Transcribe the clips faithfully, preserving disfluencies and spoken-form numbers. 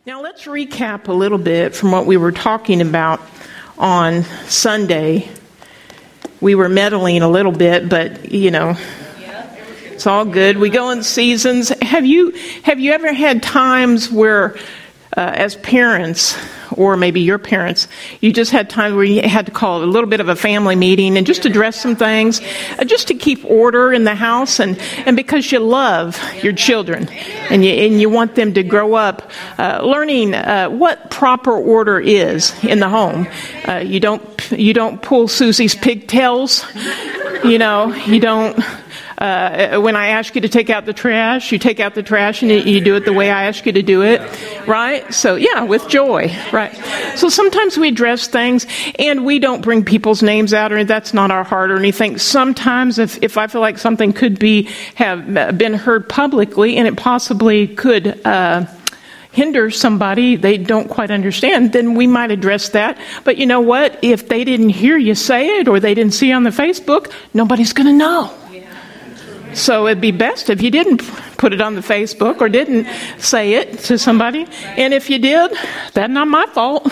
Now let's recap a little bit from what we were talking about on Sunday. We were meddling a little bit, but you know, it's all good. We go in seasons. Have you have you ever had times where, uh, as parents, or maybe your parents, you just had times where you had to call a little bit of a family meeting and just address some things, uh, just to keep order in the house, and, and because you love your children and you and you want them to grow up uh, learning uh, what proper order is in the home. Uh, you don't you don't pull Susie's pigtails, you know. You don't. Uh, when I ask you to take out the trash, you take out the trash and you do it the way I ask you to do it, right? So, yeah, with joy, right? So sometimes we address things and we don't bring people's names out, or that's not our heart or anything. Sometimes if, if I feel like something could be, have been heard publicly and it possibly could, uh, hinder somebody they don't quite understand, then we might address that. But you know what? If they didn't hear you say it or they didn't see it on the Facebook, nobody's going to know. So it'd be best if you didn't put it on the Facebook or didn't say it to somebody. And if you did, that's not my fault.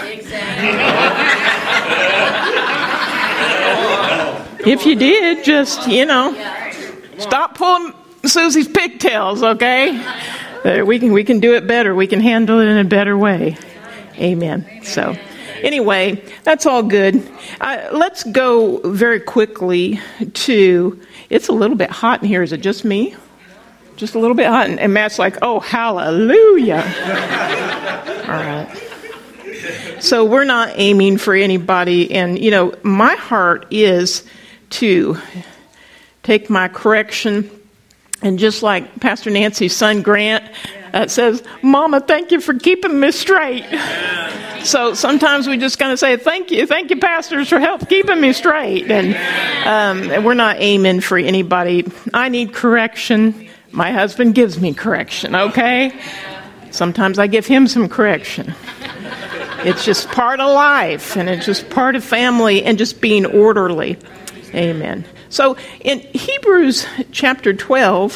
If you did, just, you know, stop pulling Susie's pigtails, okay? Uh, we can we can do it better. We can handle it in a better way. Amen. So anyway, that's all good. Uh, let's go very quickly to... It's a little bit hot in here. Is it just me? Just a little bit hot. And, and Matt's like, oh, hallelujah. All right. So we're not aiming for anybody. And, you know, my heart is to take my correction. And just like Pastor Nancy's son, Grant, uh, says, Mama, thank you for keeping me straight. So sometimes we just kind of say, thank you, thank you, pastors, for help keeping me straight. And um, we're not aiming for anybody. I need correction. My husband gives me correction, okay? Sometimes I give him some correction. It's just part of life, and it's just part of family, and just being orderly. Amen. So in Hebrews chapter twelve,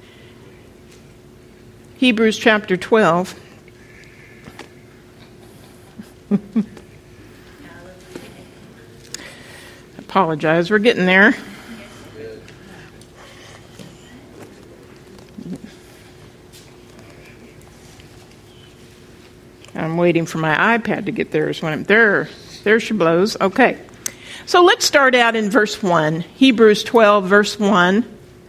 Hebrews chapter twelve, apologize, we're getting there. I'm waiting for my iPad to get there. So when I'm there, there she blows. Okay. So let's start out in verse one. Hebrews twelve, verse one.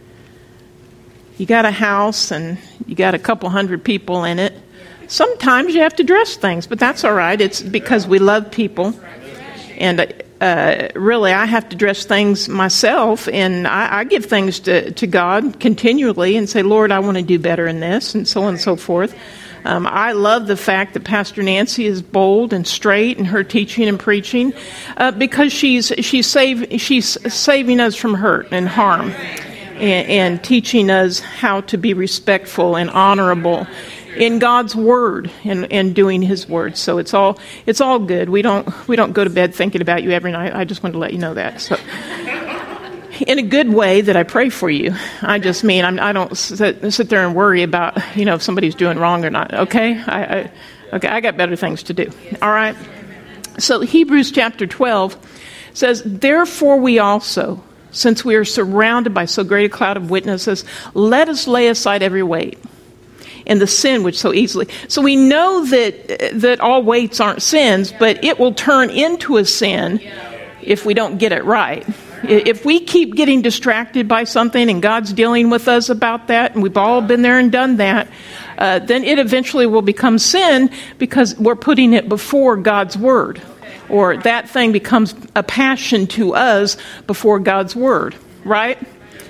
You got a house and you got a couple hundred people in it. Sometimes you have to dress things, but that's all right. It's because we love people. And uh, really, I have to dress things myself, and I, I give things to, to God continually and say, Lord, I want to do better in this, and so on and so forth. Um, I love the fact that Pastor Nancy is bold and straight in her teaching and preaching, uh, because she's she's save, she's saving us from hurt and harm, and, and teaching us how to be respectful and honorable in God's word and, and doing His word. So it's all it's all good. We don't we don't go to bed thinking about you every night. I just wanted to let you know that. So, in a good way that I pray for you. I just mean I'm, I don't sit, sit there and worry about, you know, if somebody's doing wrong or not. Okay, I, I okay I got better things to do. All right. So Hebrews chapter twelve says, "Therefore we also, since we are surrounded by so great a cloud of witnesses, let us lay aside every weight and the sin which so easily." So we know that that all weights aren't sins, but it will turn into a sin if we don't get it right. If we keep getting distracted by something and God's dealing with us about that, and we've all been there and done that, uh, then it eventually will become sin because we're putting it before God's word. Or that thing becomes a passion to us before God's word, right?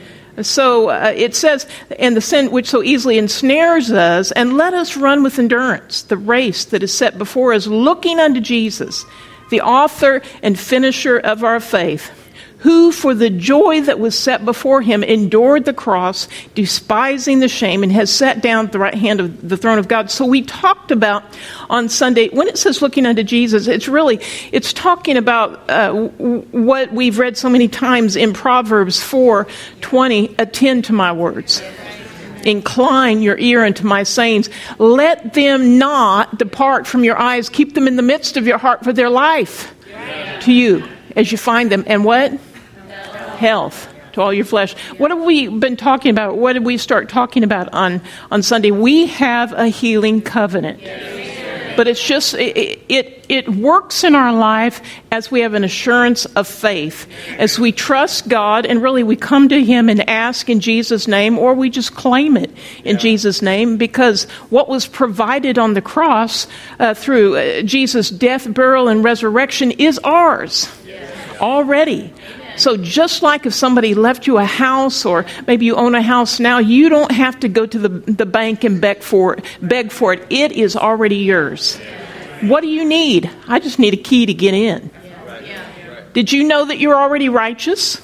So uh, it says, "And the sin which so easily ensnares us, and let us run with endurance the race that is set before us, looking unto Jesus, the author and finisher of our faith, who for the joy that was set before him endured the cross, despising the shame, and has sat down at the right hand of the throne of God." So we talked about on Sunday, when it says looking unto Jesus, it's really, it's talking about uh, what we've read so many times in Proverbs four twenty, attend to my words. Incline your ear unto my sayings. Let them not depart from your eyes. Keep them in the midst of your heart, for their life to you as you find them. And what? Health to all your flesh. What have we been talking about? What did we start talking about on, on Sunday? We have a healing covenant. But it's just, it, it it works in our life as we have an assurance of faith. As we trust God and really we come to Him and ask in Jesus' name, or we just claim it in yeah. Jesus' name, because what was provided on the cross uh, through uh, Jesus' death, burial, and resurrection is ours yes. already. So just like if somebody left you a house, or maybe you own a house now, you don't have to go to the, the bank and beg for it, beg for it. It is already yours. What do you need? I just need a key to get in. Did you know that you're already righteous?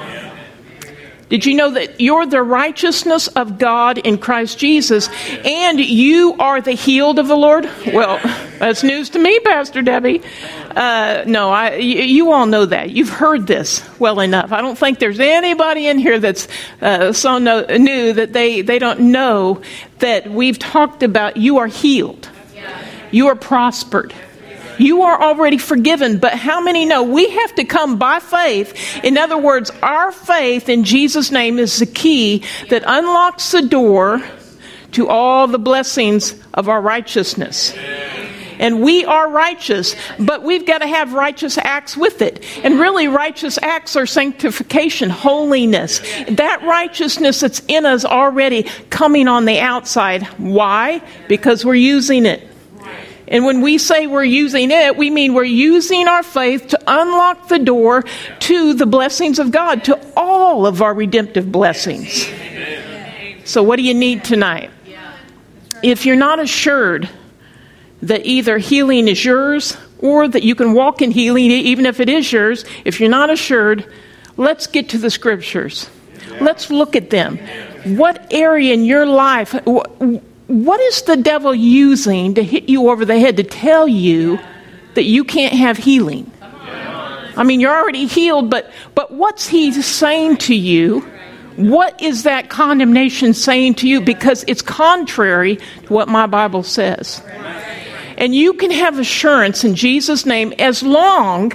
Did you know that you're the righteousness of God in Christ Jesus, and you are the healed of the Lord? Well, that's news to me, Pastor Debbie. Uh, no, I, you, you all know that. You've heard this well enough. I don't think there's anybody in here that's uh, so no, new that they, they don't know that we've talked about you are healed. You are prospered. You are already forgiven, but how many know we have to come by faith? In other words, our faith in Jesus' name is the key that unlocks the door to all the blessings of our righteousness. And we are righteous, but we've got to have righteous acts with it. And really, righteous acts are sanctification, holiness. That righteousness that's in us already coming on the outside. Why? Because we're using it. And when we say we're using it, we mean we're using our faith to unlock the door to the blessings of God, to all of our redemptive blessings. So what do you need tonight? If you're not assured that either healing is yours or that you can walk in healing even if it is yours, if you're not assured, let's get to the scriptures. Let's look at them. What area in your life... What is the devil using to hit you over the head to tell you that you can't have healing? I mean, you're already healed, but but what's he saying to you? What is that condemnation saying to you? Because it's contrary to what my Bible says. And you can have assurance in Jesus' name as long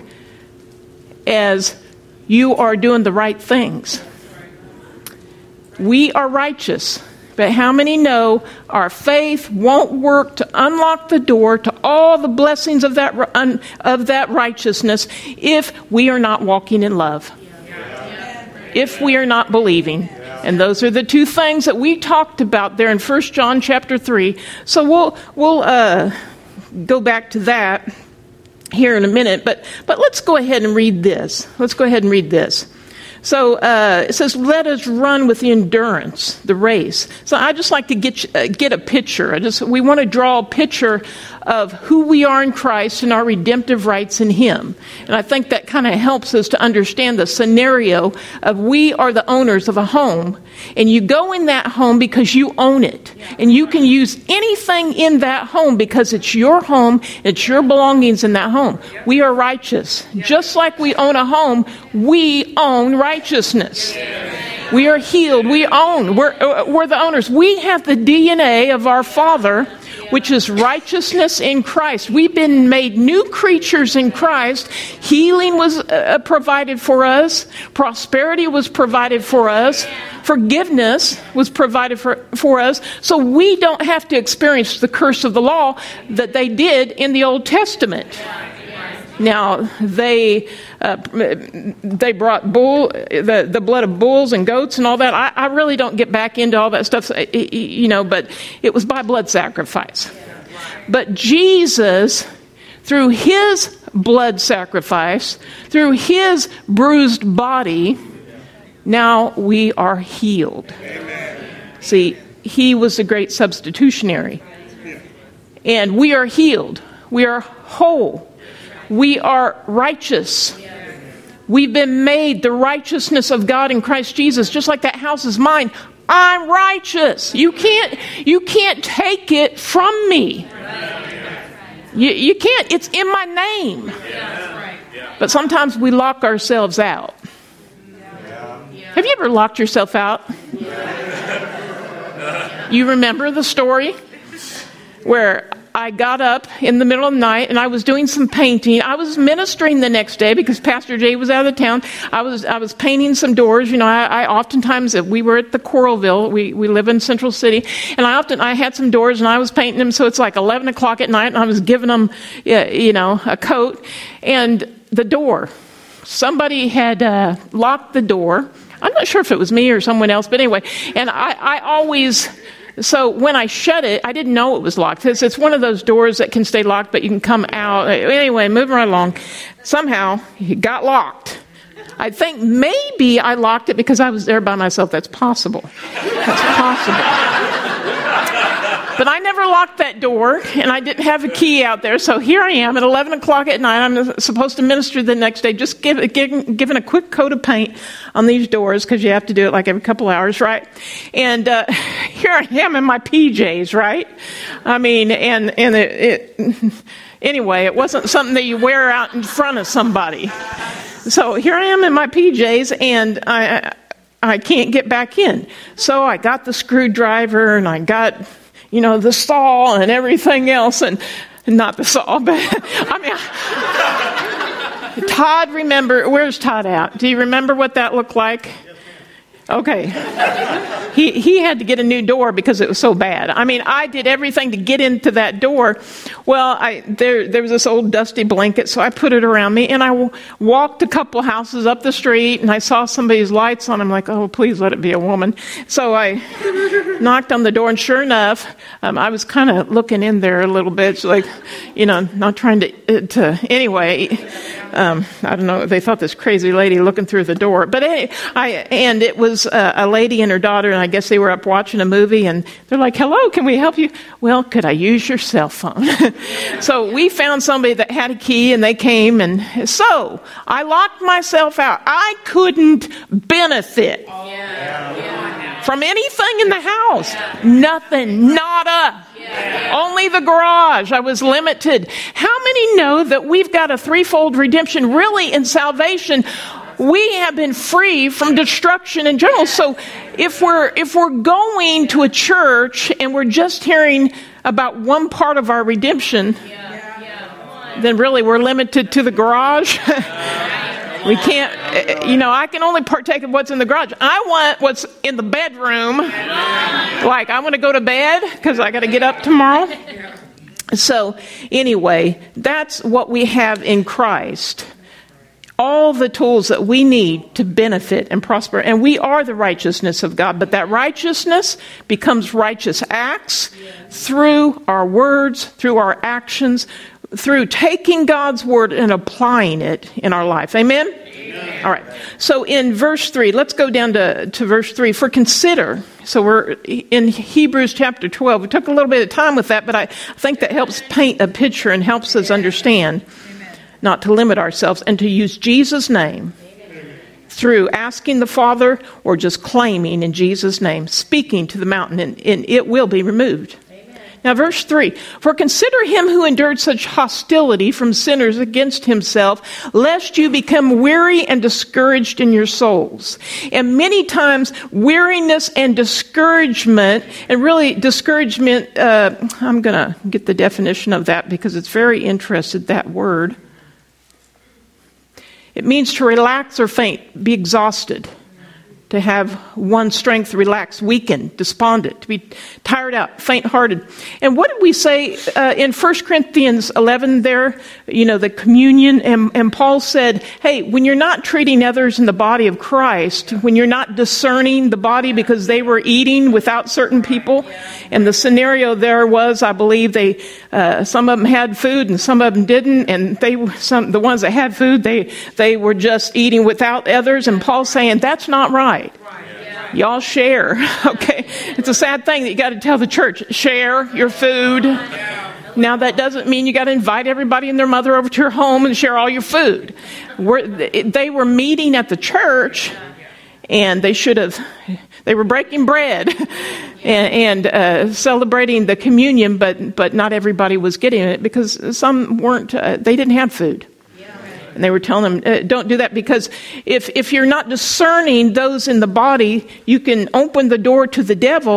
as you are doing the right things. We are righteous. But how many know our faith won't work to unlock the door to all the blessings of that of that righteousness if we are not walking in love, if we are not believing? And those are the two things that we talked about there in First John chapter three. So we'll we'll uh, go back to that here in a minute. But but let's go ahead and read this. Let's go ahead and read this. So uh, it says, let us run with endurance the race. So I just like to get uh, get a picture. I just we want to draw a picture of who we are in Christ and our redemptive rights in Him. And I think that kind of helps us to understand the scenario of we are the owners of a home. And you go in that home because you own it. And you can use anything in that home because it's your home. It's your belongings in that home. We are righteous. Just like we own a home, we own righteousness. We are healed. We own. We're, uh, we're the owners. We have the D N A of our Father, which is righteousness in Christ. We've been made new creatures in Christ. Healing was uh, provided for us. Prosperity was provided for us. Forgiveness was provided for, for us. So we don't have to experience the curse of the law that they did in the Old Testament. Now, they uh, they brought bull, the, the blood of bulls and goats and all that. I, I really don't get back into all that stuff, you know, but it was by blood sacrifice. But Jesus, through His blood sacrifice, through His bruised body, now we are healed. See, He was the great substitutionary. And we are healed. We are whole. We are righteous. We've been made the righteousness of God in Christ Jesus. Just like that house is mine, I'm righteous. You can't, you can't take it from me. You, you can't. It's in my name. But sometimes we lock ourselves out. Have you ever locked yourself out? You remember the story where I got up in the middle of the night and I was doing some painting. I was ministering the next day because Pastor Jay was out of town. I was I was painting some doors. You know, I, I oftentimes, we were at the Coralville. We we live in Central City. And I often, I had some doors and I was painting them. So it's like eleven o'clock at night and I was giving them, you know, a coat. And the door, somebody had uh, locked the door. I'm not sure if it was me or someone else, but anyway. And I, I always... So when I shut it, I didn't know it was locked. It's, it's one of those doors that can stay locked, but you can come out. Anyway, moving right along. Somehow, it got locked. I think maybe I locked it because I was there by myself. That's possible. That's possible. But I never locked that door, and I didn't have a key out there. So here I am at eleven o'clock at night. I'm supposed to minister the next day, just give, give, giving a quick coat of paint on these doors because you have to do it like every couple hours, right? And uh, here I am in my P Js, right? I mean, and, and it, it anyway, it wasn't something that you wear out in front of somebody. So here I am in my P Js, and I I can't get back in. So I got the screwdriver, and I got... you know, the saw and everything else, and not the saw, but I mean, Todd, remember, where's Todd at? Do you remember what that looked like? Okay. He he had to get a new door because it was so bad. I mean, I did everything to get into that door. Well, I there there was this old dusty blanket, so I put it around me, and I w- walked a couple houses up the street, and I saw somebody's lights on. I'm like, oh, please let it be a woman. So I knocked on the door, and sure enough, um, I was kind of looking in there a little bit, so like, you know, not trying to, to anyway, um, I don't know, they thought this crazy lady looking through the door. But I, I and it was uh, a lady and her daughter, and I guess they were up watching a movie, and they're like, hello, can we help you? Well, could I use your cell phone? So we found somebody that had a key, and they came, and so I locked myself out. I couldn't benefit Yeah. Yeah. from anything in the house. Nothing. Nada. Only the garage. I was limited. How many know that we've got a threefold redemption? Really, in salvation, we have been free from destruction in general. So if we're if we're going to a church and we're just hearing about one part of our redemption, then really we're limited to the garage. We can't, you know, I can only partake of what's in the garage. I want what's in the bedroom. Like, I want to go to bed because I got to get up tomorrow. So, anyway, that's what we have in Christ. All the tools that we need to benefit and prosper. And we are the righteousness of God. But that righteousness becomes righteous acts through our words, through our actions, through taking God's word and applying it in our life. Amen? Amen? All right. So in verse three, let's go down to, to verse three. For consider, so we're in Hebrews chapter twelve. We took a little bit of time with that, but I think that helps paint a picture and helps us understand not to limit ourselves and to use Jesus' name through asking the Father or just claiming in Jesus' name, speaking to the mountain, and, and it will be removed. Now, verse three, for consider him who endured such hostility from sinners against himself, lest you become weary and discouraged in your souls. And many times, weariness and discouragement, and really discouragement, uh, I'm going to get the definition of that because it's very interesting, that word. It means to relax or faint, be exhausted. To have one's strength relaxed, weakened, despondent, to be tired out, faint-hearted. And what did we say uh, in First Corinthians eleven there, you know, the communion, and, and Paul said, hey, when you're not treating others in the body of Christ, when you're not discerning the body because they were eating without certain people, and the scenario there was, I believe, they uh, some of them had food and some of them didn't, and they some the ones that had food, they they were just eating without others, and Paul's saying, that's not right. Y'all share, okay? It's a sad thing that you got to tell the church, share your food. Now, that doesn't mean you got to invite everybody and their mother over to your home and share all your food. We're, they were meeting at the church, and they should have, they were breaking bread and, and uh, celebrating the communion, but but not everybody was getting it because some weren't, uh, they didn't have food. And they were telling them, uh, don't do that, because if, if you're not discerning those in the body, you can open the door to the devil,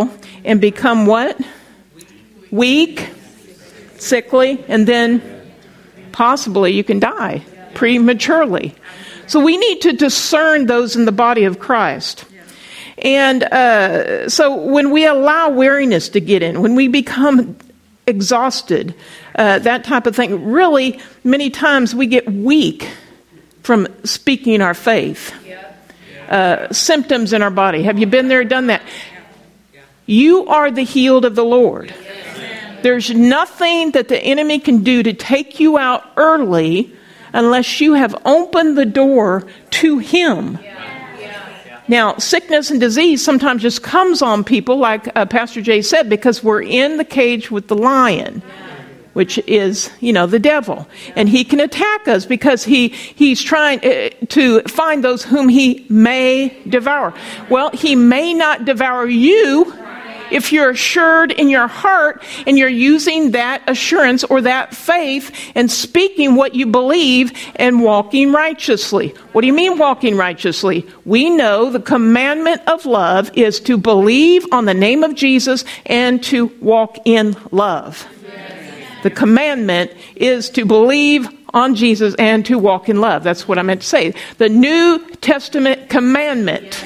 and become what? Weak, sickly, and then possibly you can die prematurely. So we need to discern those in the body of Christ. And uh, so when we allow weariness to get in, when we become exhausted, uh, that type of thing, really many times we get weak from speaking our faith. Uh, symptoms in our body. Have you been there, done that? You are the healed of the Lord. There's nothing that the enemy can do to take you out early unless you have opened the door to him. Now, sickness and disease sometimes just comes on people, like uh, Pastor Jay said, because we're in the cage with the lion, which is, you know, the devil. And he can attack us because he he's trying uh, to find those whom he may devour. Well, he may not devour you if you're assured in your heart and you're using that assurance or that faith and speaking what you believe and walking righteously. What do you mean walking righteously? We know the commandment of love is to believe on the name of Jesus and to walk in love. The commandment is to believe on Jesus and to walk in love. That's what I meant to say. The New Testament commandment.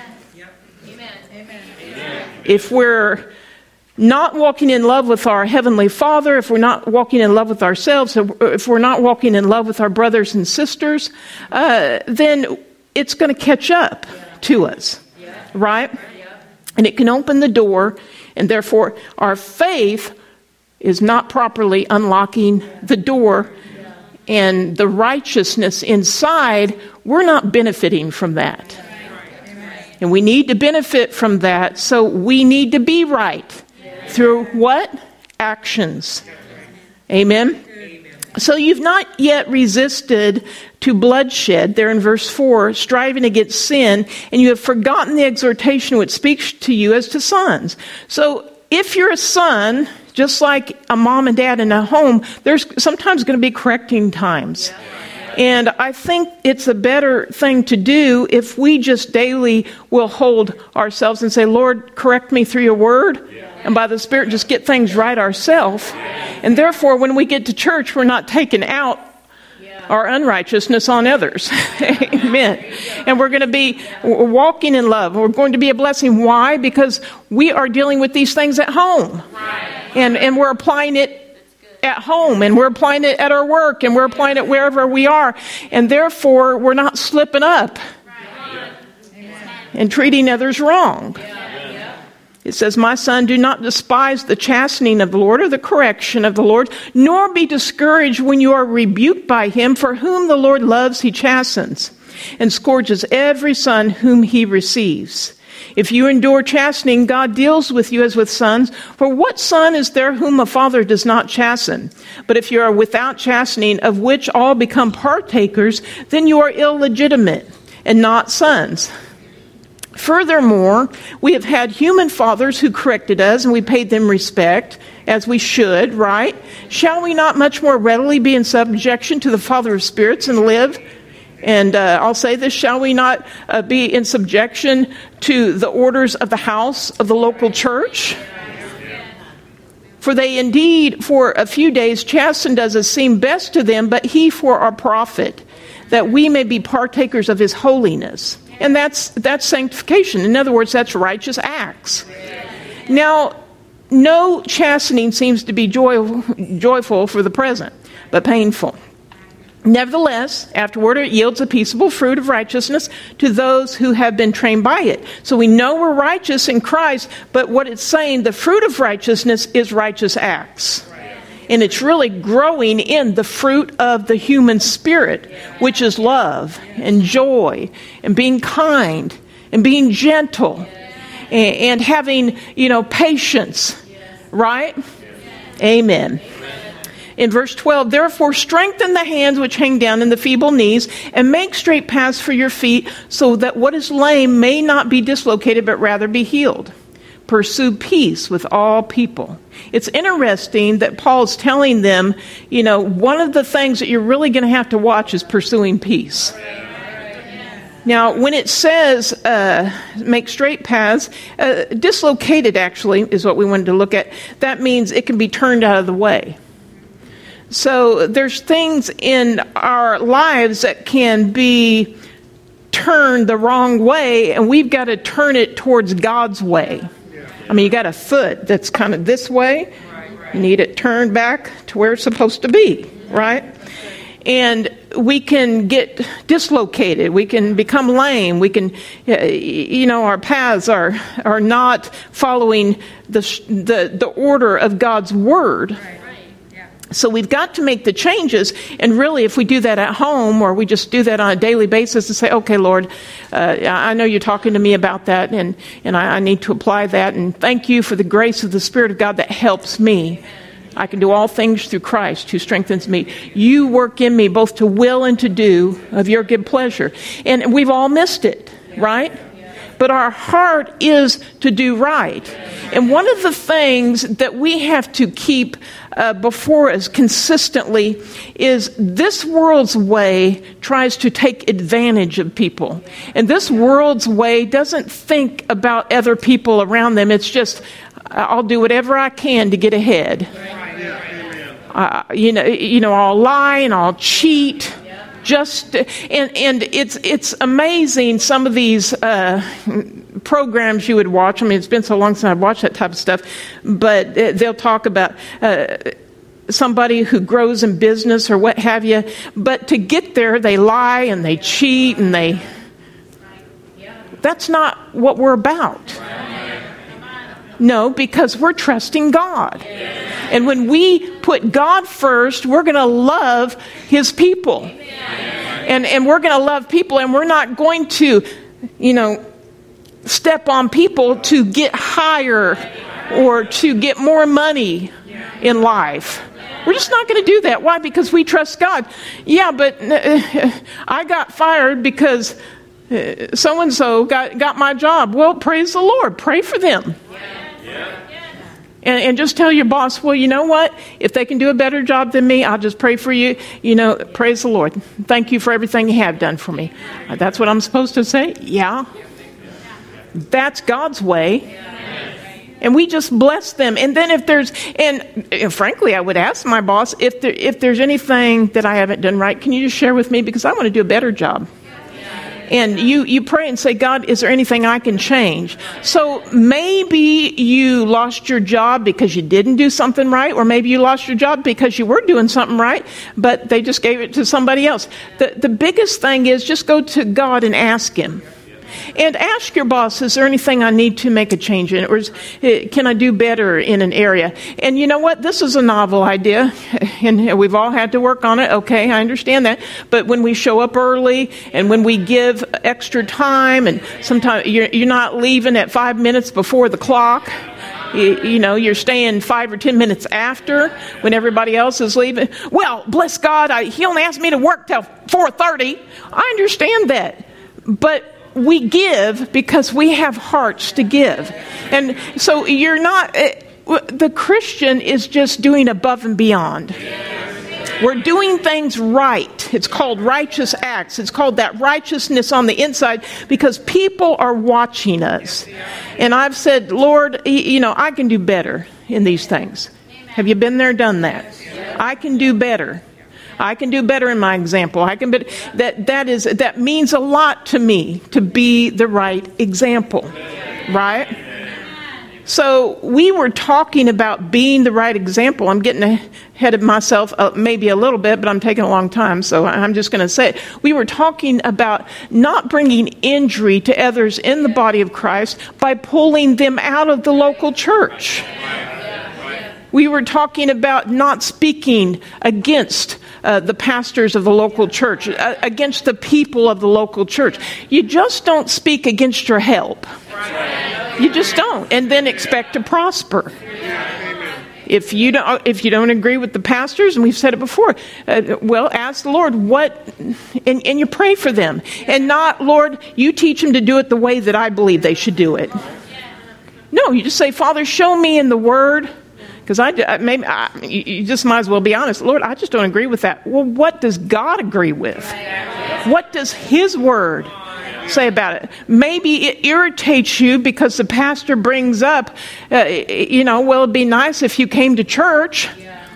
If we're not walking in love with our Heavenly Father, if we're not walking in love with ourselves, if we're not walking in love with our brothers and sisters, uh, then it's going to catch up to us, right? And it can open the door, and therefore our faith is not properly unlocking the door, and the righteousness inside, we're not benefiting from that. And we need to benefit from that, so we need to be right. Through what? Actions. Amen? So you've not yet resisted to bloodshed, there in verse four, striving against sin, and you have forgotten the exhortation which speaks to you as to sons. So if you're a son, just like a mom and dad in a home, there's sometimes going to be correcting times. And I think it's a better thing to do if we just daily will hold ourselves and say, Lord, correct me through your word. Yeah. And by the Spirit, just get things right ourselves. Yeah. And therefore, when we get to church, we're not taking out yeah. our unrighteousness on others. Amen. And we're going to be walking in love. We're going to be a blessing. Why? Because we are dealing with these things at home. Right. And, and we're applying it at home, and we're applying it at our work, and we're applying it wherever we are, and therefore we're not slipping up and treating others wrong. It says, my son, do not despise the chastening of the Lord or the correction of the Lord, nor be discouraged when you are rebuked by him, for whom the Lord loves he chastens and scourges every son whom he receives. If you endure chastening, God deals with you as with sons. For what son is there whom a father does not chasten? But if you are without chastening, of which all become partakers, then you are illegitimate and not sons. Furthermore, we have had human fathers who corrected us, and we paid them respect, as we should, right? Shall we not much more readily be in subjection to the Father of spirits and live? And uh, I'll say this, shall we not uh, be in subjection to the orders of the house of the local church? For they indeed for a few days chastened us as seemed best to them, but he for our profit, that we may be partakers of his holiness. And that's that's sanctification. In other words, that's righteous acts. Now, no chastening seems to be joy, joyful for the present, but painful. Nevertheless, afterward it yields a peaceable fruit of righteousness to those who have been trained by it. So we know we're righteous in Christ, but what it's saying, the fruit of righteousness is righteous acts. And it's really growing in the fruit of the human spirit, which is love and joy and being kind and being gentle and, and having, you know, patience. Right? Amen. In verse twelve, therefore strengthen the hands which hang down and the feeble knees, and make straight paths for your feet, so that what is lame may not be dislocated, but rather be healed. Pursue peace with all people. It's interesting that Paul's telling them, you know, one of the things that you're really going to have to watch is pursuing peace. Now, when it says uh, make straight paths, uh, dislocated actually is what we wanted to look at. That means it can be turned out of the way. So there's things in our lives that can be turned the wrong way, and we've got to turn it towards God's way. I mean, you got a foot that's kind of this way. You need it turned back to where it's supposed to be, right? And we can get dislocated. We can become lame. We can, you know, our paths are are not following the the, the order of God's word. So we've got to make the changes, and really if we do that at home or we just do that on a daily basis and say, okay, Lord, uh, I know you're talking to me about that, and, and I, I need to apply that, and thank you for the grace of the Spirit of God that helps me. I can do all things through Christ who strengthens me. You work in me both to will and to do of your good pleasure. And we've all missed it, right? But our heart is to do right. And one of the things that we have to keep uh, before us consistently is this world's way tries to take advantage of people. And this world's way doesn't think about other people around them. It's just, I'll do whatever I can to get ahead. Uh, you know, you know, I'll lie and I'll cheat. Just and and it's it's amazing some of these uh, programs you would watch. I mean, it's been so long since I've watched that type of stuff, but they'll talk about uh, somebody who grows in business or what have you. But to get there, they lie and they cheat and they. That's not what we're about. No, because we're trusting God. And when we put God first, we're going to love His people. And and we're going to love people, and we're not going to, you know, step on people to get higher or to get more money in life. We're just not going to do that. Why? Because we trust God. Yeah, but uh, I got fired because uh, so-and-so got, got my job. Well, praise the Lord. Pray for them. And, and just tell your boss, well, you know what? If they can do a better job than me, I'll just pray for you. You know, praise the Lord. Thank you for everything you have done for me. Uh, that's what I'm supposed to say? Yeah. That's God's way. And we just bless them. And then if there's, and, and frankly, I would ask my boss, if there, if there's anything that I haven't done right, can you just share with me? Because I want to do a better job. And you, you pray and say, God, is there anything I can change? So maybe you lost your job because you didn't do something right, or maybe you lost your job because you were doing something right, but they just gave it to somebody else. The, the biggest thing is just go to God and ask Him. And ask your boss, is there anything I need to make a change in? Or is, can I do better in an area? And you know what? This is a novel idea, and we've all had to work on it. Okay, I understand that. But when we show up early, and when we give extra time, and sometimes you're, you're not leaving at five minutes before the clock. You, you know, you're staying five or ten minutes after when everybody else is leaving. Well, bless God, I, He only asked me to work till four thirty. I understand that. But we give because we have hearts to give. And so you're not, the Christian is just doing above and beyond. We're doing things right. It's called righteous acts. It's called that righteousness on the inside because people are watching us. And I've said, Lord, you know, I can do better in these things. Have you been there, done that? I can do better. I can do better in my example. I can be, that that is that means a lot to me to be the right example, right? So we were talking about being the right example. I'm getting ahead of myself uh, maybe a little bit, but I'm taking a long time, so I'm just going to say it. We were talking about not bringing injury to others in the body of Christ by pulling them out of the local church. We were talking about not speaking against uh, the pastors of the local church, uh, against the people of the local church. You just don't speak against your help. You just don't, and then expect to prosper. If you don't, if you don't agree with the pastors, and we've said it before, uh, well, ask the Lord what, and, and you pray for them, and not, Lord, you teach them to do it the way that I believe they should do it. No, you just say, Father, show me in the Word. Because I, maybe I, you just might as well be honest. Lord, I just don't agree with that. Well, what does God agree with? What does His Word say about it? Maybe it irritates you because the pastor brings up, uh, you know, well, it'd be nice if you came to church.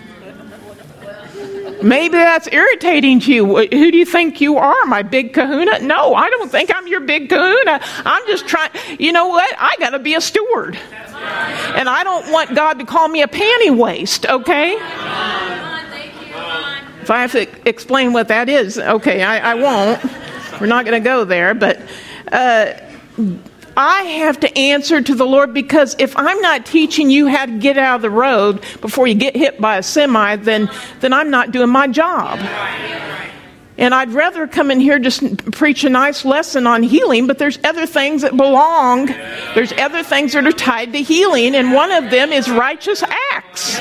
Maybe that's irritating to you. Who do you think you are, my big kahuna? No, I don't think I'm your big kahuna. I'm just trying, you know what? I got to be a steward. And I don't want God to call me a panty waist, okay? If I have to explain what that is, okay, I, I won't. We're not going to go there, but uh, I have to answer to the Lord, because if I'm not teaching you how to get out of the road before you get hit by a semi, then then I'm not doing my job. And I'd rather come in here just preach a nice lesson on healing, but there's other things that belong. There's other things that are tied to healing, and one of them is righteous acts.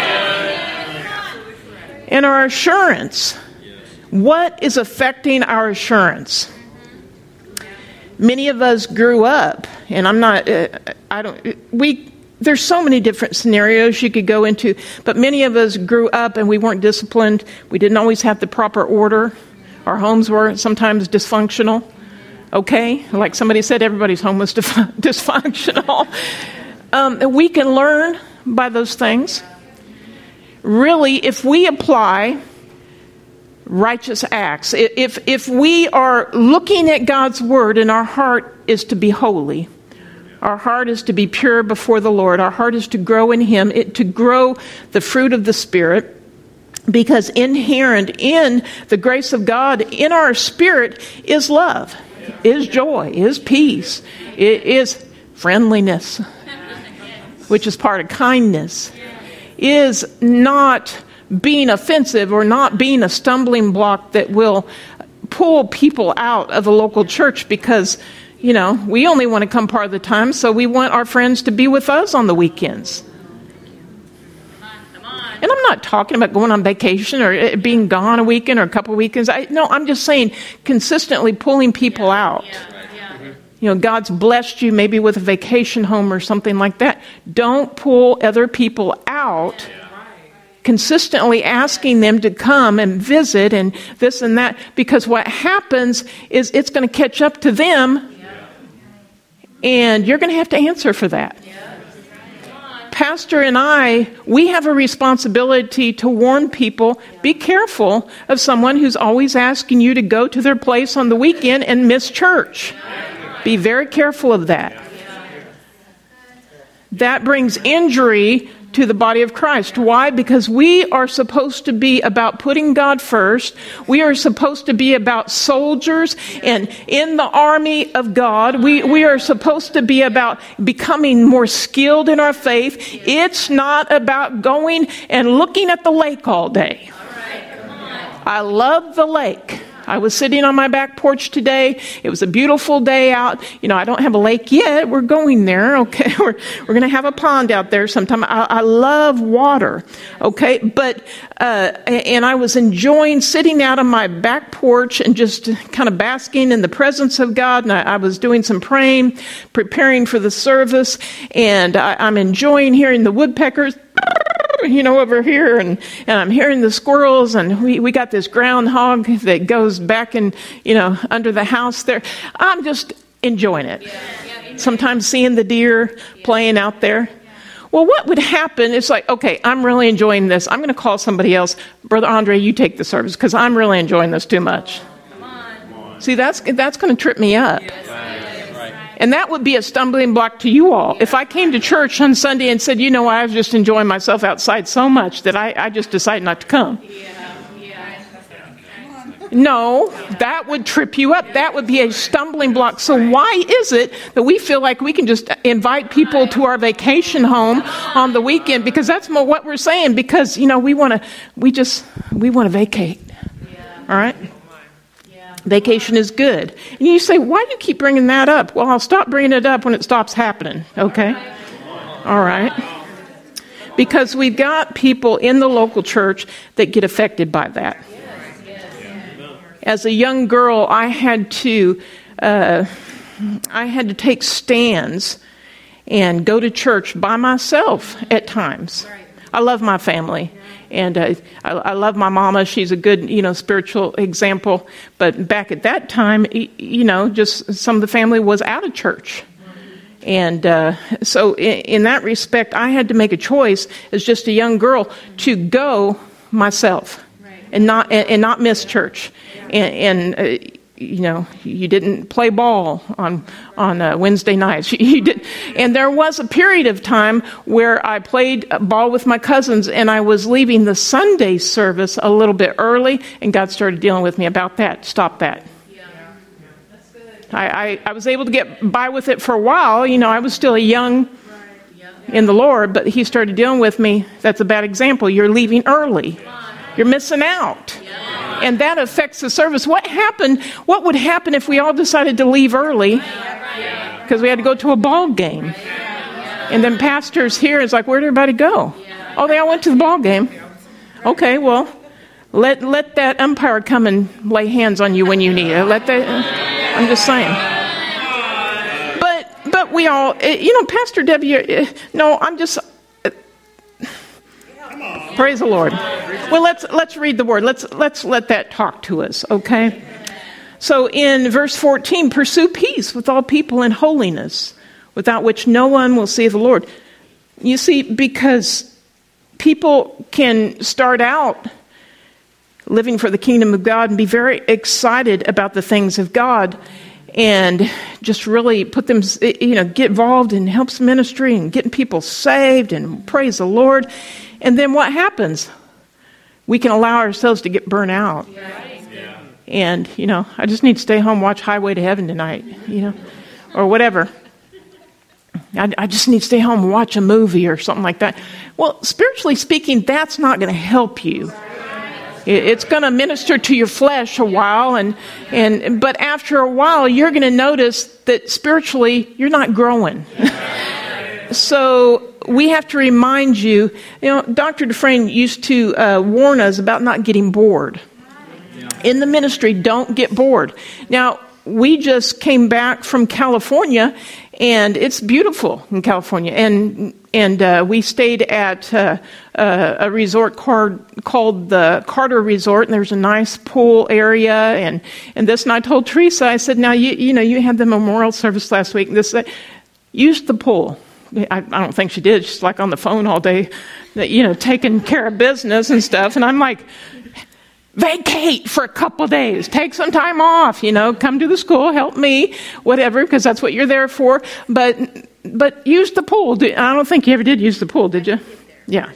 And our assurance. What is affecting our assurance? Many of us grew up, and I'm not, uh, I don't, we, there's so many different scenarios you could go into, but many of us grew up and we weren't disciplined. We didn't always have the proper order. Our homes were sometimes dysfunctional. Okay? Like somebody said, everybody's home was dif- dysfunctional. Um, we can learn by those things. Really, if we apply righteous acts, if if we are looking at God's word and our heart is to be holy, our heart is to be pure before the Lord, our heart is to grow in Him, it, to grow the fruit of the Spirit, because inherent in the grace of God in our spirit is love, is joy, is peace, it is friendliness, which is part of kindness, is not being offensive or not being a stumbling block that will pull people out of the local church because, you know, we only want to come part of the time, so we want our friends to be with us on the weekends. And I'm not talking about going on vacation or being gone a weekend or a couple of weekends. I, no, I'm just saying consistently pulling people out. You know, God's blessed you maybe with a vacation home or something like that. Don't pull other people out. Consistently asking them to come and visit and this and that, because what happens is it's going to catch up to them, and you're going to have to answer for that. Pastor and I, we have a responsibility to warn people, be careful of someone who's always asking you to go to their place on the weekend and miss church. Be very careful of that. That brings injury to the body of Christ. Why? Because we are supposed to be about putting God first. We are supposed to be about soldiers and in the army of God. We, we are supposed to be about becoming more skilled in our faith. It's not about going and looking at the lake all day. I love the lake. I was sitting on my back porch today. It was a beautiful day out. You know, I don't have a lake yet. We're going there. Okay. We're, we're going to have a pond out there sometime. I, I love water. Okay. But, uh, and I was enjoying sitting out on my back porch and just kind of basking in the presence of God. And I, I was doing some praying, preparing for the service. And I, I'm enjoying hearing the woodpeckers, you know, over here, and, and I'm hearing the squirrels, and we, we got this groundhog that goes back and, you know, under the house there. I'm just enjoying it. Sometimes seeing the deer playing out there. Well, what would happen is like, okay, I'm really enjoying this. I'm going to call somebody else. Brother Andre, you take the service because I'm really enjoying this too much. See, that's that's going to trip me up. And that would be a stumbling block to you all. If I came to church on Sunday and said, you know, I was just enjoying myself outside so much that I, I just decided not to come. No, that would trip you up. That would be a stumbling block. So why is it that we feel like we can just invite people to our vacation home on the weekend? Because that's what we're saying. Because, you know, we want to, we just, we want to vacate. All right? Vacation is good. And you say, why do you keep bringing that up? Well, I'll stop bringing it up when it stops happening. Okay? All right. Because we've got people in the local church that get affected by that. As a young girl, I had to, uh, I had to take stands and go to church by myself at times. I love my family. And uh, I, I love my mama. She's a good, you know, spiritual example. But back at that time, you know, just some of the family was out of church. And uh, so in, in that respect, I had to make a choice as just a young girl to go myself and not and, and not miss church. And, and uh, you know, you didn't play ball on on uh, Wednesday nights. You did, and there was a period of time where I played ball with my cousins, and I was leaving the Sunday service a little bit early, and God started dealing with me about that. Stop that. Yeah. That's good. I, I, I was able to get by with it for a while. You know, I was still a young in the Lord, but He started dealing with me. That's a bad example. You're leaving early. You're missing out. And that affects the service. What happened? What would happen if we all decided to leave early because we had to go to a ball game? And then pastor's here is like, where'd everybody go? Oh, they all went to the ball game. Okay, well, let let that umpire come and lay hands on you when you need it. Let that. I'm just saying. But but we all, you know, Pastor Debbie. No, I'm just. Praise the Lord. Well, let's let's read the word. Let's let's let that talk to us, okay? So in verse fourteen, pursue peace with all people and holiness, without which no one will see the Lord. You see, because people can start out living for the kingdom of God and be very excited about the things of God and just really put them, you know, get involved in helps ministry and getting people saved and praise the Lord. And then what happens? We can allow ourselves to get burnt out. Yeah. And, you know, I just need to stay home, watch Highway to Heaven tonight, you know, or whatever. I, I just need to stay home and watch a movie or something like that. Well, spiritually speaking, that's not going to help you. It, it's going to minister to your flesh a while, and and but after a while, you're going to notice that spiritually, you're not growing. So we have to remind you, you know, Doctor Dufresne used to uh, warn us about not getting bored. In the ministry, don't get bored. Now, we just came back from California, and it's beautiful in California. And and uh, we stayed at uh, uh, a resort called, called the Carter Resort, and there's a nice pool area. And, and this, and I told Teresa, I said, now, you you know, you had the memorial service last week. And this, uh, use the pool. I, I don't think she did. She's like on the phone all day, you know, taking care of business and stuff. And I'm like, vacate for a couple of days. Take some time off, you know, come to the school, help me, whatever, because that's what you're there for. But but use the pool. I don't think you ever did use the pool, did you? Yeah.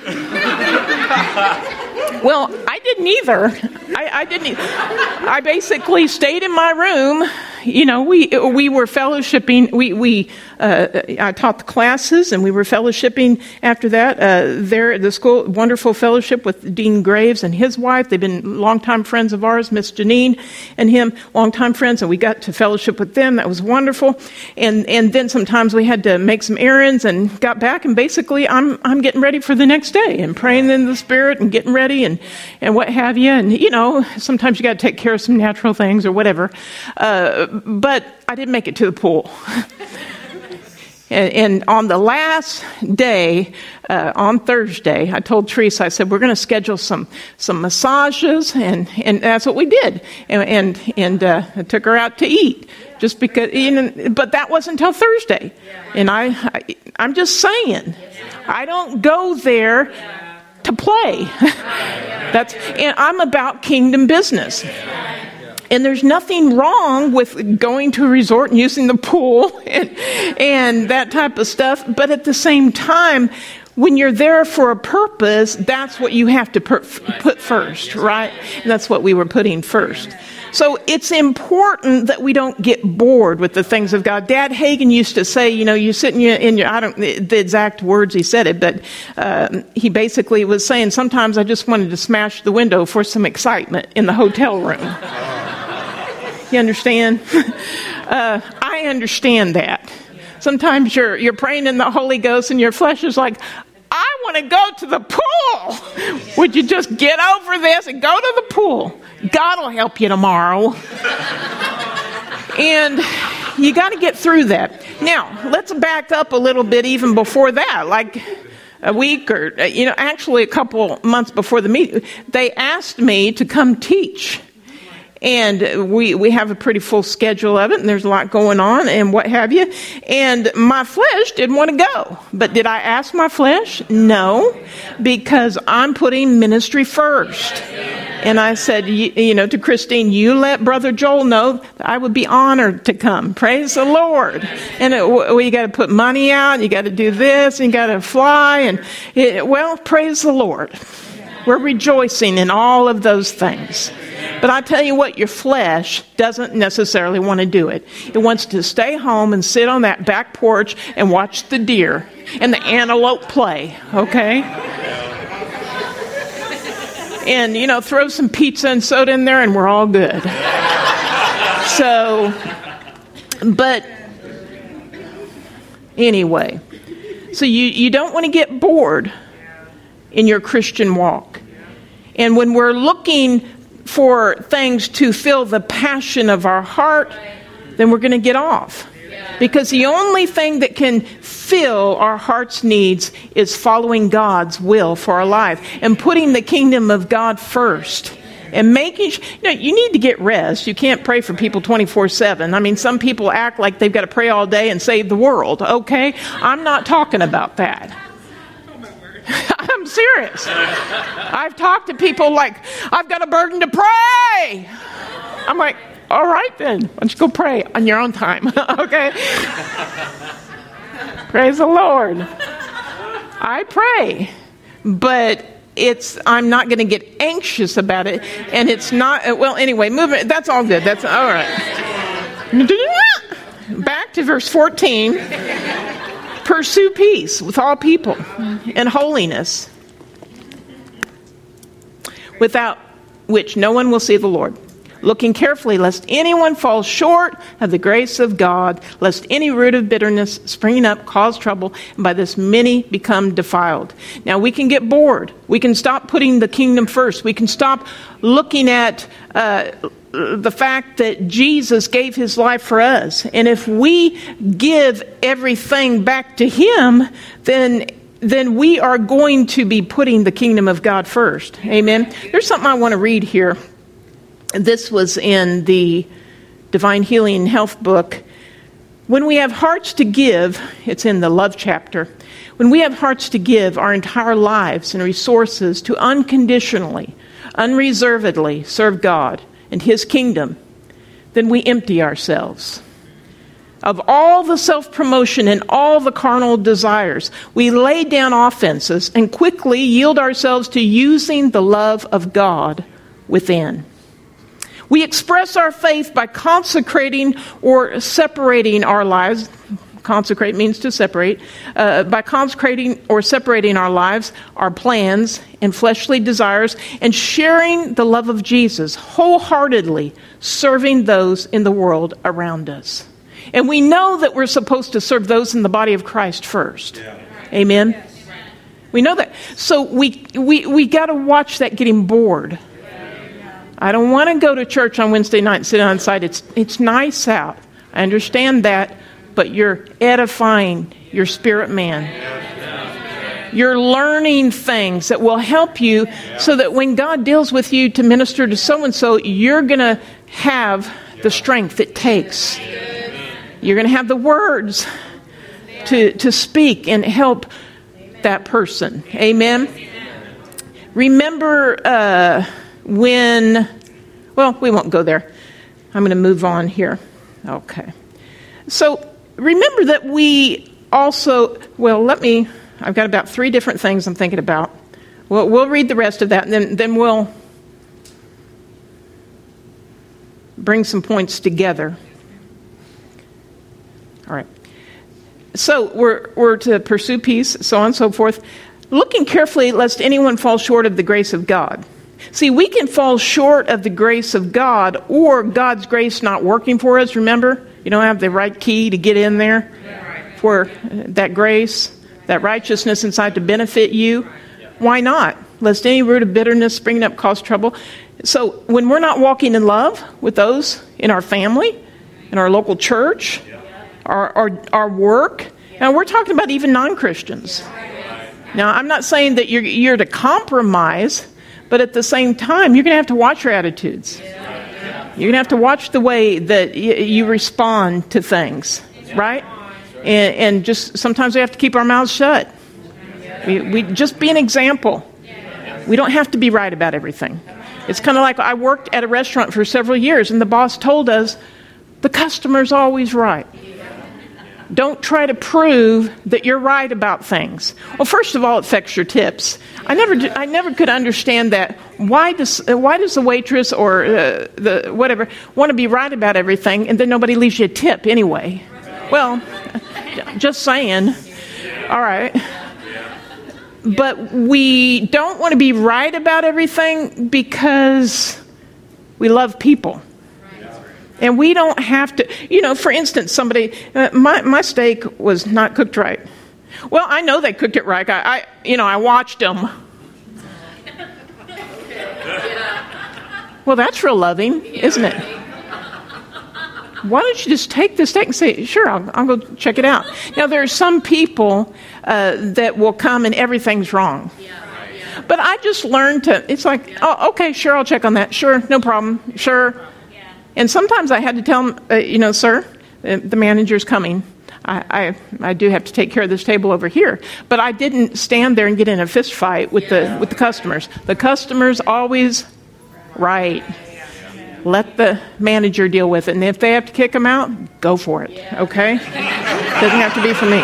Well, I didn't either. I, I didn't either. I basically stayed in my room. You know, we we were fellowshipping. We we uh, I taught the classes, and we were fellowshipping after that. Uh, there at the school, wonderful fellowship with Dean Graves and his wife. They've been longtime friends of ours, Miss Janine and him, longtime friends, and we got to fellowship with them. That was wonderful. And and then sometimes we had to make some errands and got back, and basically I'm I'm getting ready for the next day and praying in the Spirit and getting ready and and what have you. And you know, sometimes you got to take care of some natural things or whatever. Uh, But I didn't make it to the pool. and, and on the last day, uh, on Thursday, I told Teresa, I said, we're going to schedule some some massages, and, and that's what we did. And and, and uh, I took her out to eat, just because. You know, but that wasn't until Thursday. And I, I I'm just saying, I don't go there to play. That's and I'm about kingdom business. And there's nothing wrong with going to a resort and using the pool and, and that type of stuff. But at the same time, when you're there for a purpose, that's what you have to per- put first, right? And that's what we were putting first. So it's important that we don't get bored with the things of God. Dad Hagin used to say, you know, you sit in your, in your I don't, the exact words he said it, but uh, he basically was saying, sometimes I just wanted to smash the window for some excitement in the hotel room. You understand? uh, I understand that. Sometimes you're you're praying in the Holy Ghost and your flesh is like, I want to go to the pool. Would you just get over this and go to the pool? God will help you tomorrow. And you got to get through that. Now, let's back up a little bit even before that. Like, a week or, you know, actually a couple months before the meeting, they asked me to come teach. And we, we have a pretty full schedule of it, and there's a lot going on and what have you. And my flesh didn't want to go. But did I ask my flesh? No, because I'm putting ministry first. And I said, you, you know, to Christine, you let Brother Joel know that I would be honored to come. Praise the Lord. And it, well, you got to put money out, you got to do this, and you got to fly. And it, well, praise the Lord. We're rejoicing in all of those things. But I tell you what, your flesh doesn't necessarily want to do it. It wants to stay home and sit on that back porch and watch the deer and the antelope play, okay? And, you know, throw some pizza and soda in there and we're all good. So, but anyway, so you, you don't want to get bored in your Christian walk. And when we're looking for things to fill the passion of our heart, then we're going to get off. Because the only thing that can fill our heart's needs is following God's will for our life and putting the kingdom of God first. And making sure, you know, you need to get rest. You can't pray for people twenty-four seven. I mean, some people act like they've got to pray all day and save the world, okay? I'm not talking about that. I'm serious. I've talked to people like, I've got a burden to pray. I'm like, all right then, why don't you go pray on your own time, okay? Praise the Lord. I pray, but it's, I'm not going to get anxious about it, and it's not, well, anyway, moving, that's all good, that's all right. Back to verse fourteen. Pursue peace with all people and holiness, without which no one will see the Lord. Looking carefully, lest anyone fall short of the grace of God, lest any root of bitterness springing up cause trouble, and by this many become defiled. Now, we can get bored. We can stop putting the kingdom first. We can stop looking at uh, the fact that Jesus gave his life for us. And if we give everything back to him, then then we are going to be putting the kingdom of God first. Amen. There's something I want to read here. This was in the Divine Healing and Health book. When we have hearts to give, it's in the love chapter. When we have hearts to give our entire lives and resources to unconditionally, unreservedly serve God and his kingdom, then we empty ourselves of all the self-promotion and all the carnal desires. We lay down offenses and quickly yield ourselves to using the love of God within. We express our faith by consecrating or separating our lives. Consecrate means to separate. Uh, by consecrating or separating our lives, our plans, and fleshly desires, and sharing the love of Jesus, wholeheartedly serving those in the world around us. And we know that we're supposed to serve those in the body of Christ first. Yeah. Amen? Yes. We know that. So we we, we got to watch that getting bored. I don't want to go to church on Wednesday night and sit outside. It's it's nice out. I understand that, but you're edifying your spirit man. You're learning things that will help you so that when God deals with you to minister to so-and-so, you're going to have the strength it takes. You're going to have the words to, to speak and help that person. Amen? Remember... Uh, When, well, we won't go there. I'm going to move on here. Okay. So remember that we also, well, let me, I've got about three different things I'm thinking about. Well, we'll read the rest of that, and then, then we'll bring some points together. All right. So we're, we're to pursue peace, so on and so forth. Looking carefully, lest anyone fall short of the grace of God. See, we can fall short of the grace of God or God's grace not working for us. Remember, you don't have the right key to get in there for that grace, that righteousness inside to benefit you. Why not? Lest any root of bitterness springing up cause trouble. So when we're not walking in love with those in our family, in our local church, our, our, our work, now we're talking about even non-Christians. Now, I'm not saying that you're, you're to compromise, but at the same time, you're going to have to watch your attitudes. You're going to have to watch the way that y- you respond to things, right? And, and just sometimes we have to keep our mouths shut. We, we just be an example. We don't have to be right about everything. It's kind of like I worked at a restaurant for several years, and the boss told us, the customer's always right. Don't try to prove that you're right about things. Well, first of all, it affects your tips. I never, did, I never could understand that. Why does, why does the waitress or uh, the whatever want to be right about everything, and then nobody leaves you a tip anyway? Well, just saying. All right. But we don't want to be right about everything because we love people. And we don't have to, you know, for instance, somebody, uh, my, my steak was not cooked right. Well, I know they cooked it right. I, I you know, I watched them. Well, that's real loving, isn't it? Why don't you just take the steak and say, sure, I'll, I'll go check it out. Now, there are some people uh, that will come and everything's wrong. But I just learned to, it's like, oh, okay, sure, I'll check on that. Sure, no problem. Sure. And sometimes I had to tell him, uh, you know, sir, uh, the manager's coming. I, I I do have to take care of this table over here. But I didn't stand there and get in a fist fight with the with the customers. The customer's always right. Let the manager deal with it. And if they have to kick them out, go for it. Okay? Doesn't have to be for me.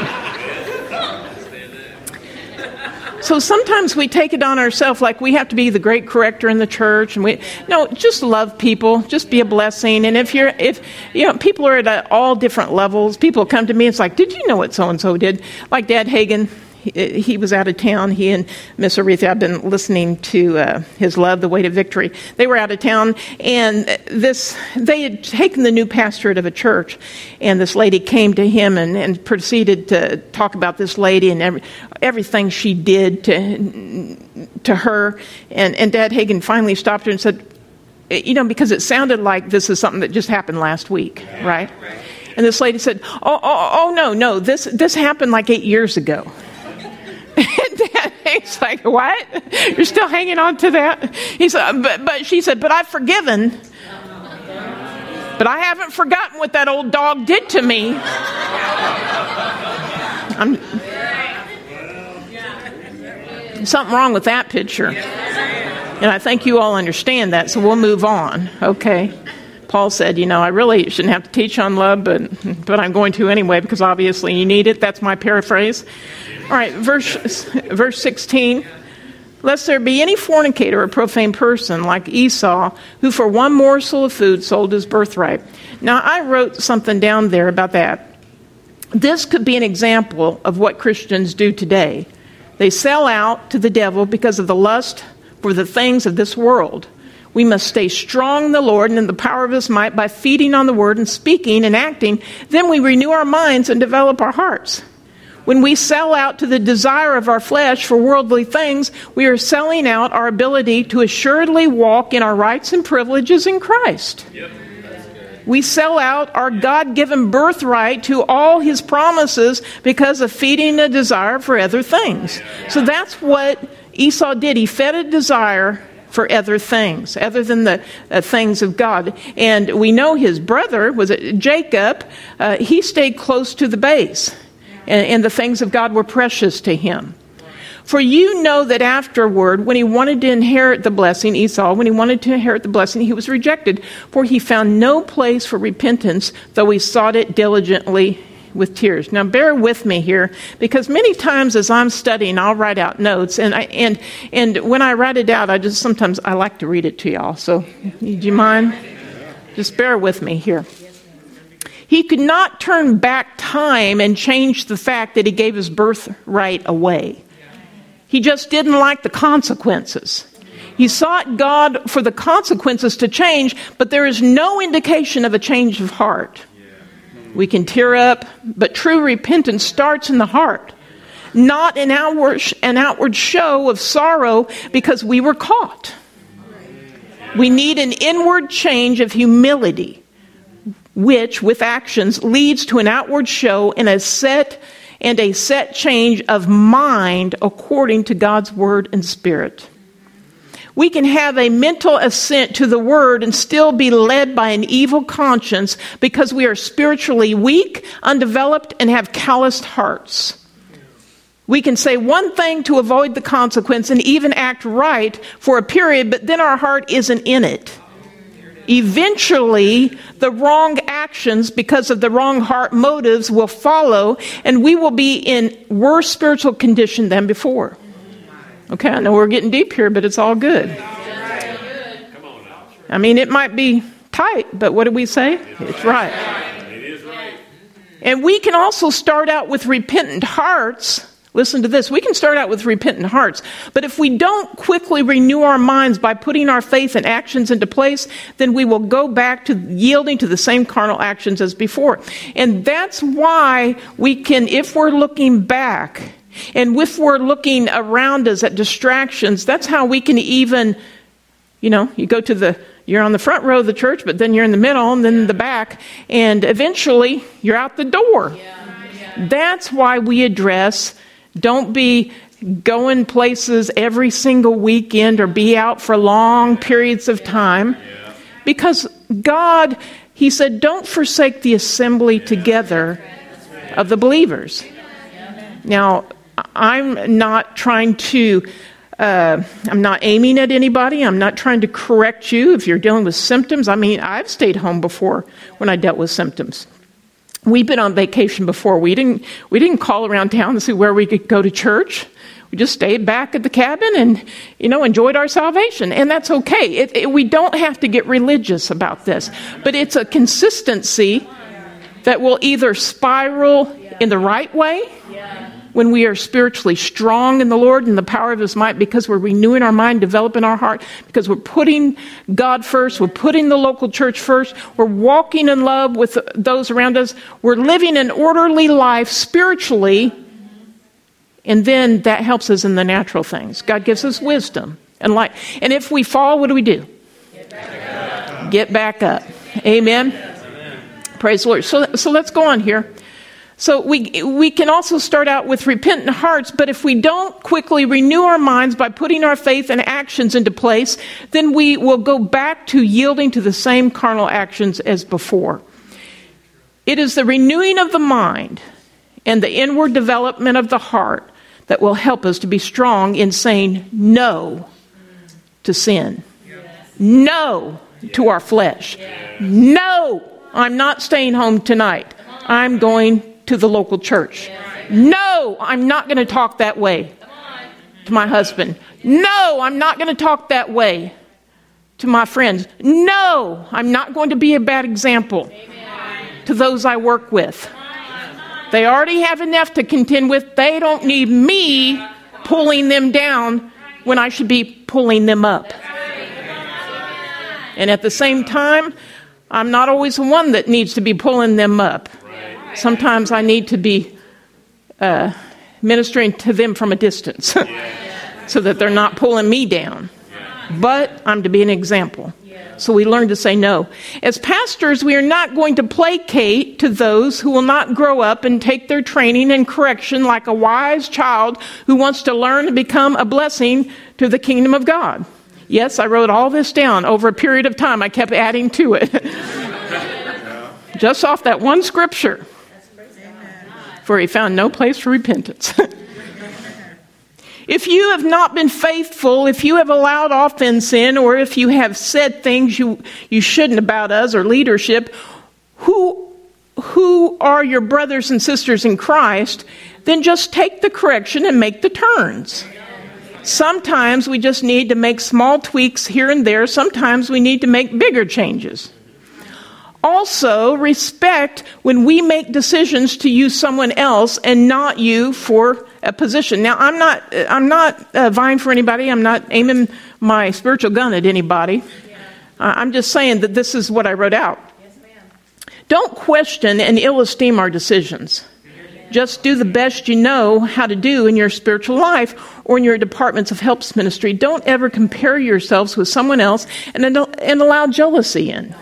So sometimes we take it on ourselves like we have to be the great corrector in the church, and we no, just love people, just be a blessing. And if you're, if you know, people are at uh, all different levels. People come to me, it's like, did you know what so and so did? Like Dad Hagin, he, he was out of town. He and Miss Aretha, I've been listening to uh, his Love, the Way to Victory. They were out of town, and this they had taken the new pastorate of a church, and this lady came to him and, and proceeded to talk about this lady and every, everything she did to to her. And, and Dad Hagin finally stopped her and said, you know, because it sounded like this is something that just happened last week, right? And this lady said, oh, oh, oh no, no, this this happened like eight years ago. And Dad Hagin's like, what? You're still hanging on to that? He said, but, but she said, but I've forgiven. But I haven't forgotten what that old dog did to me. I'm, something wrong with that picture. And I think you all understand that, so we'll move on, okay? Paul said, you know, I really shouldn't have to teach on love, but but I'm going to anyway because obviously you need it. That's my paraphrase. All right, verse verse sixteen. Lest there be any fornicator or profane person like Esau, who for one morsel of food sold his birthright. Now, I wrote something down there about that. This could be an example of what Christians do today. They sell out to the devil because of the lust for the things of this world. We must stay strong in the Lord and in the power of His might by feeding on the Word and speaking and acting. Then we renew our minds and develop our hearts. When we sell out to the desire of our flesh for worldly things, we are selling out our ability to assuredly walk in our rights and privileges in Christ. Yep. We sell out our God-given birthright to all His promises because of feeding a desire for other things. So that's what Esau did. He fed a desire for other things, other than the uh, things of God. And we know his brother, was it Jacob, uh, he stayed close to the base. And, and the things of God were precious to him. For you know that afterward, when he wanted to inherit the blessing, Esau, when he wanted to inherit the blessing, he was rejected. For he found no place for repentance, though he sought it diligently with tears. Now, bear with me here, because many times as I'm studying, I'll write out notes, and I, and and when I write it out, I just sometimes I like to read it to y'all. So, do you mind? Just bear with me here. He could not turn back time and change the fact that he gave his birthright away. He just didn't like the consequences. He sought God for the consequences to change, but there is no indication of a change of heart. We can tear up, but true repentance starts in the heart, not an outward, an outward show of sorrow because we were caught. We need an inward change of humility, which, with actions, leads to an outward show and a set and a set change of mind according to God's word and spirit. We can have a mental assent to the word and still be led by an evil conscience because we are spiritually weak, undeveloped, and have calloused hearts. We can say one thing to avoid the consequence and even act right for a period, but then our heart isn't in it. Eventually, the wrong actions because of the wrong heart motives will follow, and we will be in worse spiritual condition than before. Okay, I know we're getting deep here, but it's all good. I mean, it might be tight, but what do we say? It's right. And we can also start out with repentant hearts. Listen to this. We can start out with repentant hearts, but if we don't quickly renew our minds by putting our faith and actions into place, then we will go back to yielding to the same carnal actions as before. And that's why we can, if we're looking back, and if we're looking around us at distractions, that's how we can even, you know, you go to the, you're on the front row of the church, but then you're in the middle and then in the back, and eventually you're out the door. That's why we address, don't be going places every single weekend or be out for long periods of time. Because God, He said, don't forsake the assembly together of the believers. Now, I'm not trying to, uh, I'm not aiming at anybody. I'm not trying to correct you if you're dealing with symptoms. I mean, I've stayed home before when I dealt with symptoms. We've been on vacation before. We didn't we didn't call around town to see where we could go to church. We just stayed back at the cabin and, you know, enjoyed our salvation. And that's okay. It, it, we don't have to get religious about this. But it's a consistency that will either spiral in the right way when we are spiritually strong in the Lord and the power of His might, because we're renewing our mind, developing our heart, because we're putting God first, we're putting the local church first, we're walking in love with those around us, we're living an orderly life spiritually, and then that helps us in the natural things. God gives us wisdom and light. And if we fall, what do we do? Get back up. Get back up. Amen? Amen. Praise the Lord. So, so let's go on here. So we we can also start out with repentant hearts, but if we don't quickly renew our minds by putting our faith and actions into place, then we will go back to yielding to the same carnal actions as before. It is the renewing of the mind and the inward development of the heart that will help us to be strong in saying no to sin. No to our flesh. No, I'm not staying home tonight. I'm going to the local church. No, I'm not going to talk that way to my husband. No, I'm not going to talk that way to my friends. No, I'm not going to be a bad example to those I work with. They already have enough to contend with. They don't need me pulling them down when I should be pulling them up. And at the same time, I'm not always the one that needs to be pulling them up. Sometimes I need to be uh, ministering to them from a distance so that they're not pulling me down. But I'm to be an example. So we learn to say no. As pastors, we are not going to placate to those who will not grow up and take their training and correction like a wise child who wants to learn and become a blessing to the kingdom of God. Yes, I wrote all this down over a period of time. I kept adding to it. Just off that one scripture. For he found no place for repentance. If you have not been faithful, if you have allowed offense in, or if you have said things you, you shouldn't about us or leadership, who, who are your brothers and sisters in Christ, then just take the correction and make the turns. Sometimes we just need to make small tweaks here and there. Sometimes we need to make bigger changes. Also, respect when we make decisions to use someone else and not you for a position. Now, I'm not I'm not uh, vying for anybody. I'm not aiming my spiritual gun at anybody. Uh, I'm just saying that this is what I wrote out. Yes, ma'am. Don't question and ill-esteem our decisions. Just do the best you know how to do in your spiritual life or in your departments of helps ministry. Don't ever compare yourselves with someone else and, and allow jealousy in.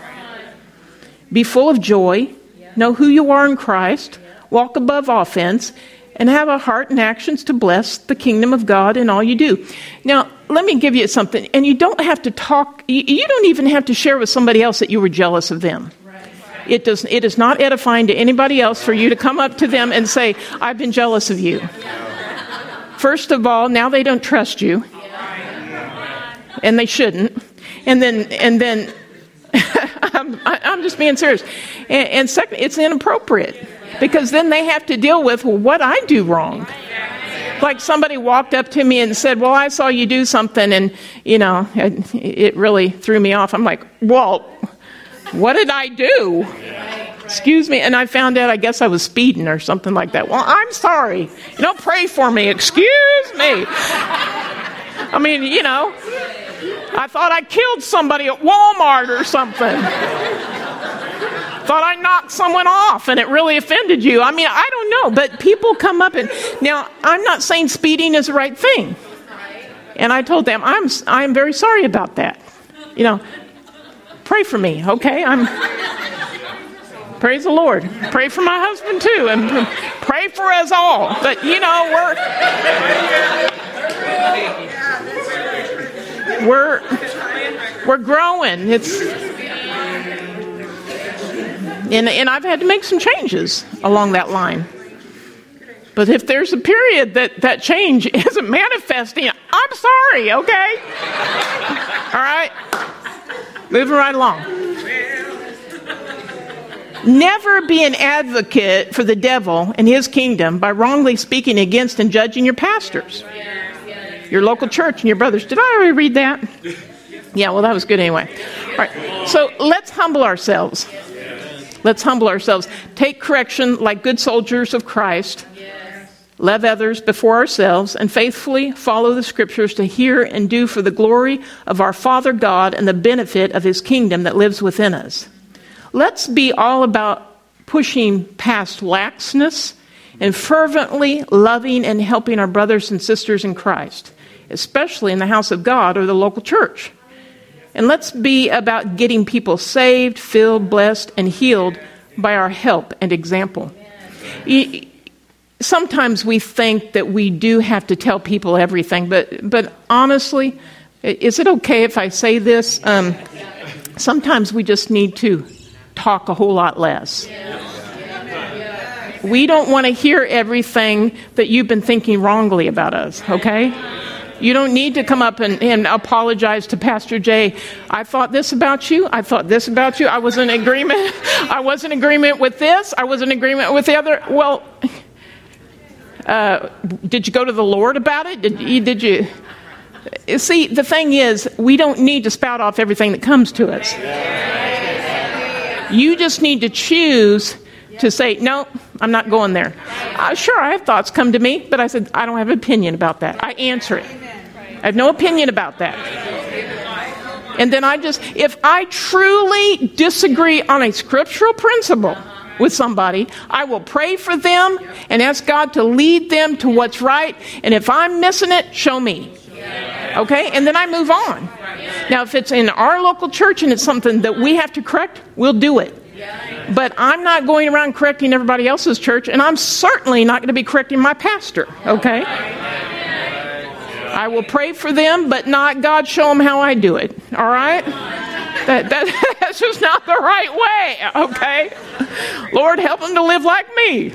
Be full of joy. Know who you are in Christ. Walk above offense. and have a heart and actions to bless the kingdom of God in all you do. Now, let me give you something. And you don't have to talk, you, you don't even have to share with somebody else that you were jealous of them. It does. It is not edifying to anybody else for you to come up to them and say, I've been jealous of you. First of all, now they don't trust you. And they shouldn't. And then, and then, I'm, I'm just being serious. And, and second, it's inappropriate. Because then they have to deal with, well, what I do wrong. Like somebody walked up to me and said, well, I saw you do something and, you know, it, it really threw me off. I'm like, well, what did I do? Excuse me. And I found out, I guess I was speeding or something like that. Well, I'm sorry. You know, pray for me. Excuse me. I mean, you know, I thought I killed somebody at Walmart or something. Thought I knocked someone off and it really offended you. I mean, I don't know. But people come up and, now, I'm not saying speeding is the right thing. And I told them, I'm I'm very sorry about that. You know, pray for me, okay? I'm praise the Lord. Pray for my husband too, and pray for us all. But you know, we're we're we're growing. It's and and I've had to make some changes along that line. But if there's a period that that change isn't manifesting, I'm sorry, okay? All right? Moving right along. Never be an advocate for the devil and his kingdom by wrongly speaking against and judging your pastors, your local church, and your brothers. Did I already read that? Yeah, well, that was good anyway. All right, so let's humble ourselves. Let's humble ourselves. Take correction like good soldiers of Christ. Love others before ourselves, and faithfully follow the scriptures to hear and do for the glory of our Father God and the benefit of his kingdom that lives within us. Let's be all about pushing past laxness and fervently loving and helping our brothers and sisters in Christ, especially in the house of God or the local church. And let's be about getting people saved, filled, blessed, and healed by our help and example. Sometimes we think that we do have to tell people everything, but but honestly, is it okay if I say this? Um, sometimes we just need to talk a whole lot less. We don't want to hear everything that you've been thinking wrongly about us, okay? You don't need to come up and, and apologize to Pastor Jay. I thought this about you. I thought this about you. I was in agreement. I was in agreement with this. I was in agreement with the other. Well, uh, did you go to the Lord about it? Did you, did you? See, the thing is, we don't need to spout off everything that comes to us. You just need to choose to say, no, I'm not going there. Uh, sure, I have thoughts come to me, but I said, I don't have an opinion about that. I answer it. I have no opinion about that. And then I just, if I truly disagree on a scriptural principle with somebody, I will pray for them and ask God to lead them to what's right. And if I'm missing it, show me. Okay? And then I move on. Now, if it's in our local church and it's something that we have to correct, we'll do it. But I'm not going around correcting everybody else's church, and I'm certainly not going to be correcting my pastor. Okay? I will pray for them, but not God show them how I do it. All right? That, that, that's just not the right way. Okay? Lord, help them to live like me.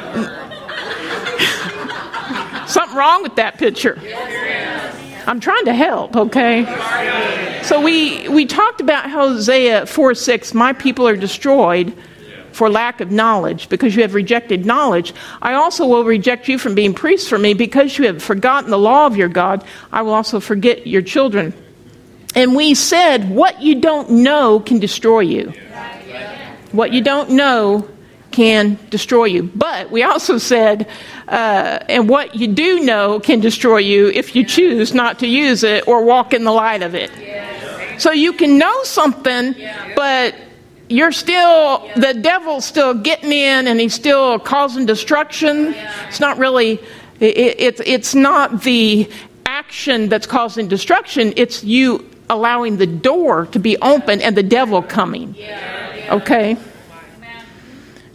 Something wrong with that picture. I'm trying to help, okay? So we, we talked about Hosea four six, my people are destroyed for lack of knowledge, because you have rejected knowledge. I also will reject you from being priests for me, because you have forgotten the law of your God. I will also forget your children. And we said, what you don't know can destroy you. What you don't know can destroy you. But we also said, uh, and what you do know can destroy you if you choose not to use it or walk in the light of it. Yes. So you can know something, but you're still, the devil's still getting in and he's still causing destruction. It's not really, it, it, it's not the action that's causing destruction. It's you allowing the door to be open and the devil coming. Okay?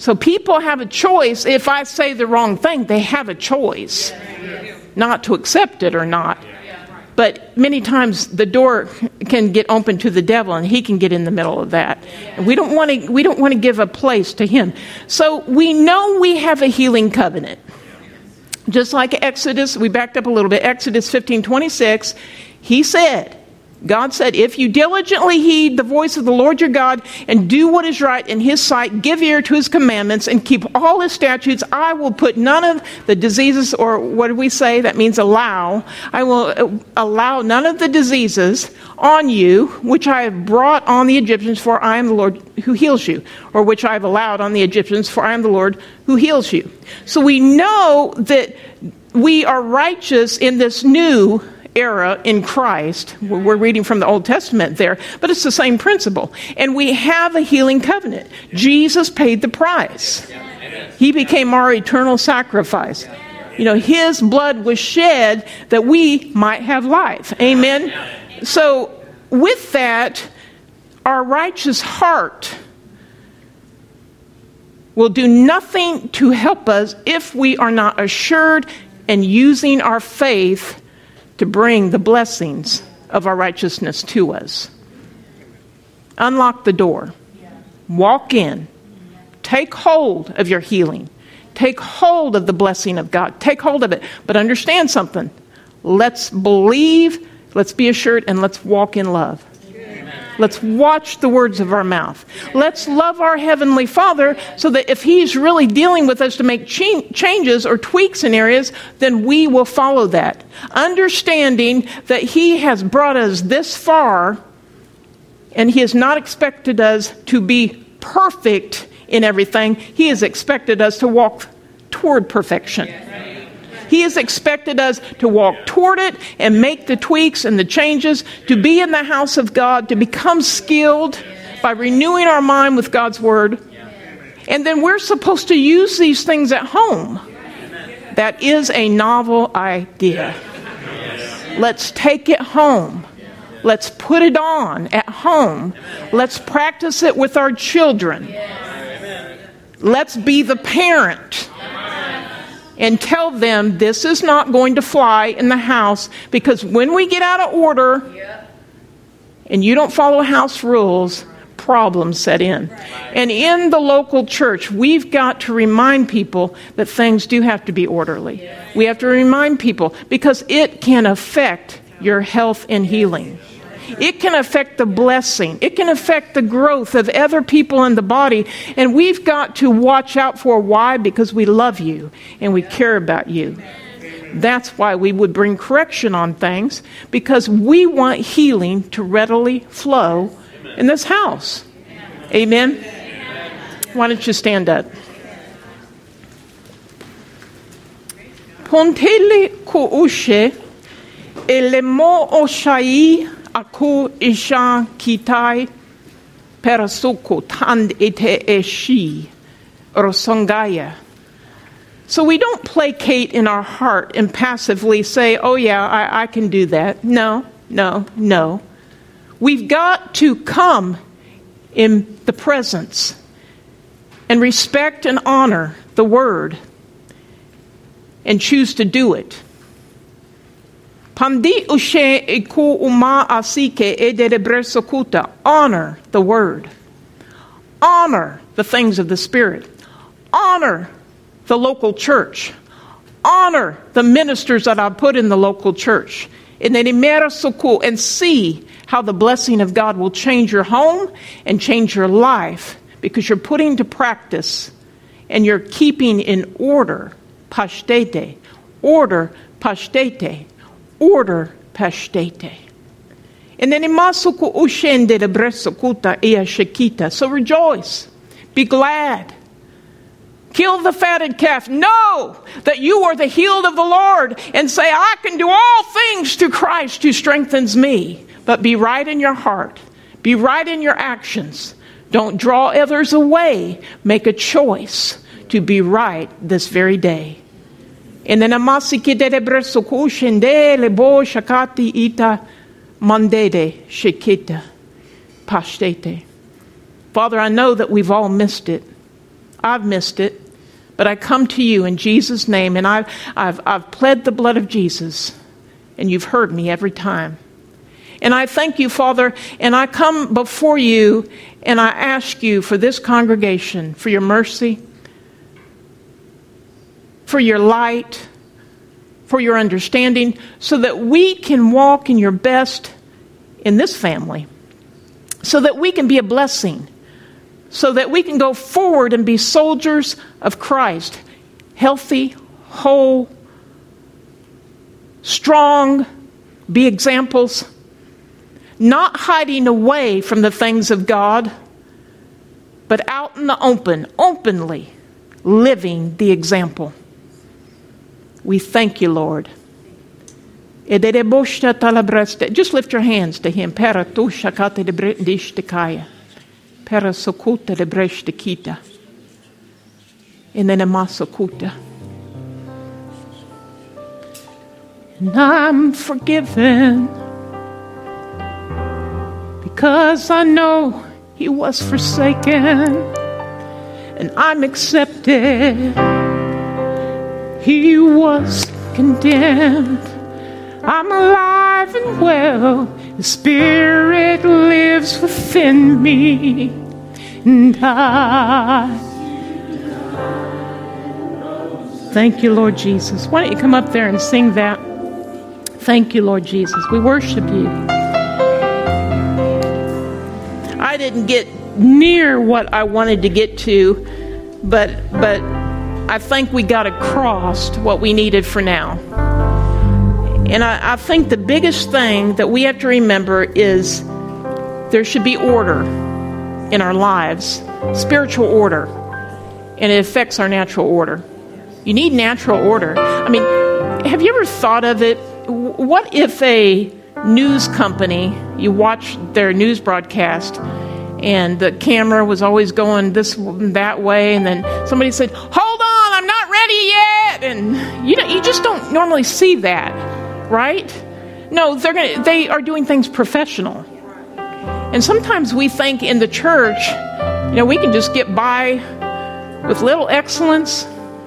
So people have a choice. If I say the wrong thing, they have a choice not to accept it or not. But many times the door can get open to the devil, and he can get in the middle of that. And we don't want to we don't want to give a place to him. So we know we have a healing covenant. Just like Exodus, we backed up a little bit. Exodus fifteen twenty-six, he said, God said, if you diligently heed the voice of the Lord your God and do what is right in his sight, give ear to his commandments and keep all his statutes, I will put none of the diseases, or what do we say? That means allow. I will allow none of the diseases on you, which I have brought on the Egyptians, for I am the Lord who heals you. Or which I have allowed on the Egyptians, for I am the Lord who heals you. So we know that we are righteous in this new era in Christ. We're reading from the Old Testament there, but it's the same principle. And we have a healing covenant. Jesus paid the price. He became our eternal sacrifice. You know, his blood was shed that we might have life. Amen. So with that, our righteous heart will do nothing to help us if we are not assured and using our faith to bring the blessings of our righteousness to us. Unlock the door. Walk in. Take hold of your healing. Take hold of the blessing of God. Take hold of it. But understand something. Let's believe, let's be assured, and let's walk in love. Let's watch the words of our mouth. Let's love our Heavenly Father so that if he's really dealing with us to make ch- changes or tweaks in areas, then we will follow that. Understanding that he has brought us this far, and he has not expected us to be perfect in everything. He has expected us to walk toward perfection. He has expected us to walk toward it and make the tweaks and the changes, to be in the house of God, to become skilled by renewing our mind with God's word. And then we're supposed to use these things at home. That is a novel idea. Let's take it home. Let's put it on at home. Let's practice it with our children. Let's be the parent and tell them this is not going to fly in the house, because when we get out of order and you don't follow house rules, problems set in. And in the local church, we've got to remind people that things do have to be orderly. We have to remind people because it can affect your health and healing. It can affect the blessing. It can affect the growth of other people in the body. And we've got to watch out for why? Because we love you and we care about you. That's why we would bring correction on things, because we want healing to readily flow in this house. Amen? Why don't you stand up? Pontele ko ushe elemo oshai Aku isha kitai perasuko tand ite eshi rosongaya. So we don't placate in our heart and passively say, oh yeah, I, I can do that. No, no, no. We've got to come in the presence and respect and honor the word and choose to do it. Honor the word. Honor the things of the Spirit. Honor the local church. Honor the ministers that I put in the local church. And see how the blessing of God will change your home and change your life, because you're putting into practice and you're keeping in order. Pashtete. Order. Pashtete. Order pashtete. And then imasuku ushende de bresokuta ea shekita. So rejoice. Be glad. Kill the fatted calf. Know that you are the healed of the Lord, and say, I can do all things through Christ who strengthens me. But be right in your heart. Be right in your actions. Don't draw others away. Make a choice to be right this very day. And then amasiki de bresoku shende lebo shakati ita mandede shekita pashtete. Father, I know that we've all missed it. I've missed it. But I come to you in Jesus' name, and I've, I've, I've pled the blood of Jesus, and you've heard me every time. And I thank you, Father, and I come before you, and I ask you for this congregation, for your mercy, for your light, for your understanding, so that we can walk in your best in this family, so that we can be a blessing, so that we can go forward and be soldiers of Christ, healthy, whole, strong, be examples, not hiding away from the things of God, but out in the open, openly living the example. We thank you, Lord. Just lift your hands to Him. And I'm forgiven because I know He was forsaken, and I'm accepted. He was condemned. I'm alive and well. The Spirit lives within me, and I thank you, Lord Jesus. Why don't you come up there and sing that? Thank you, Lord Jesus. We worship you. I didn't get near what I wanted to get to, but but I think we got across what we needed for now. And I, I think the biggest thing that we have to remember is there should be order in our lives, spiritual order, and it affects our natural order. You need natural order. I mean, have you ever thought of it? What if a news company, you watch their news broadcast, and the camera was always going this that way, and then somebody said, "Hold on, I'm not ready yet," and you know, you just don't normally see that, right? No, they're gonna, they are doing things professional. And sometimes we think in the church, you know, we can just get by with little excellence,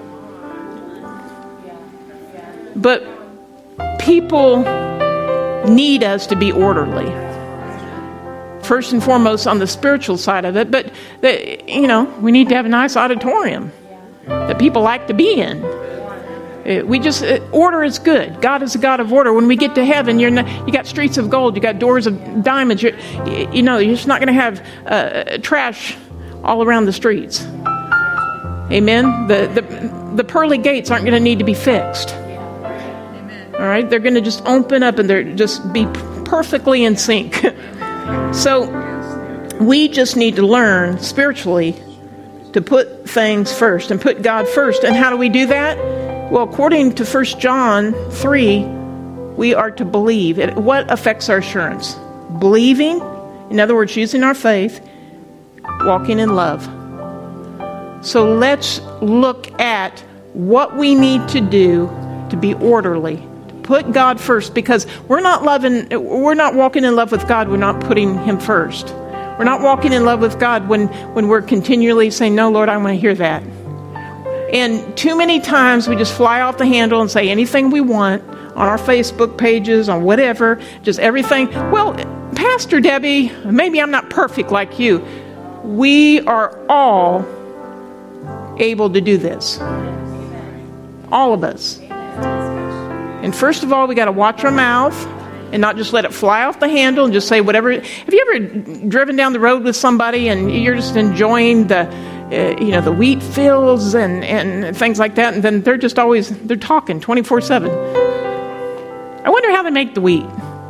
but people need us to be orderly. First and foremost on the spiritual side of it, but, the, you know, we need to have a nice auditorium that people like to be in. We just, order is good. God is a God of order. When we get to heaven, you're not, you got streets of gold, you got doors of diamonds. You're, you know, you're just not going to have uh, trash all around the streets. Amen? The, the, the pearly gates aren't going to need to be fixed. All right? They're going to just open up and they're just be perfectly in sync. So we just need to learn spiritually to put things first and put God first. And how do we do that? Well, according to First John three, we are to believe. It, what affects our assurance? Believing, in other words, using our faith, walking in love. So let's look at what we need to do to be orderly. Put God first, because we're not loving, we're not walking in love with God. We're not putting Him first. We're not walking in love with God when, when we're continually saying, "No, Lord, I want to hear that." And too many times we just fly off the handle and say anything we want on our Facebook pages, on whatever, just everything. Well, Pastor Debbie, maybe I'm not perfect like you. We are all able to do this. All of us. And first of all, we got to watch our mouth and not just let it fly off the handle and just say whatever. Have you ever driven down the road with somebody and you're just enjoying the, uh, you know, the wheat fields and, and things like that, and then they're just always, they're talking twenty-four seven. I wonder how they make the wheat.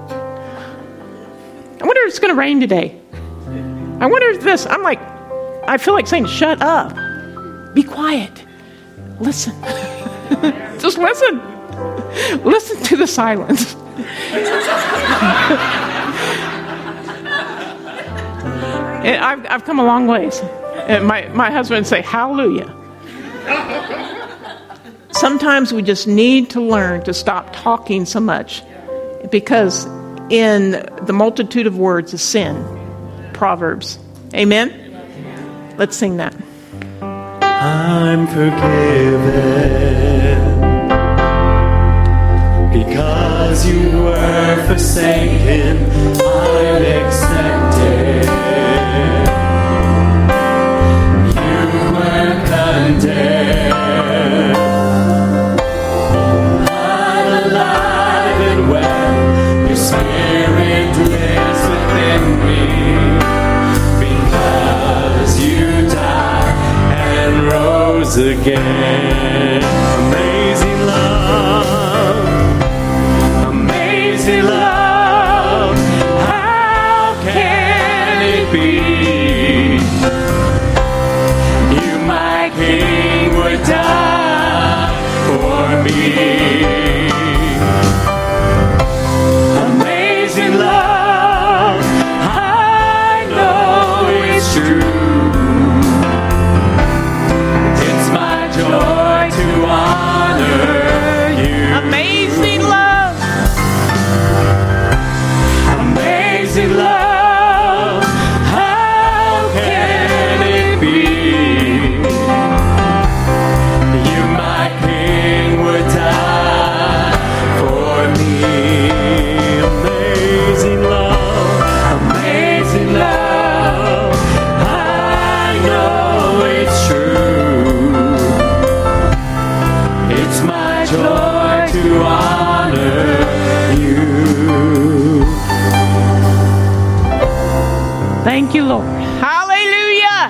I wonder if it's going to rain today. I wonder if this, I'm like, I feel like saying, shut up. Be quiet. Listen. Just listen. Listen to the silence. And I've, I've come a long ways. And my, my husband would say, hallelujah. Sometimes we just need to learn to stop talking so much, because in the multitude of words is sin. Proverbs. Amen? Let's sing that. I'm forgiven. Because you were forsaken, I'm accepted. You were condemned. I'm alive and well. Your spirit lives within me. Because you died and rose again. Amazing love. Amazing love, how can it be? You, my King, would die for me. Amazing love, I know it's true. It's my joy to honor you. Amazing love. Amazing love, how can it be? You, my King, would die for me. Amazing love, amazing love, I know it's true. It's my joy to honor you. Thank you, Lord. Hallelujah.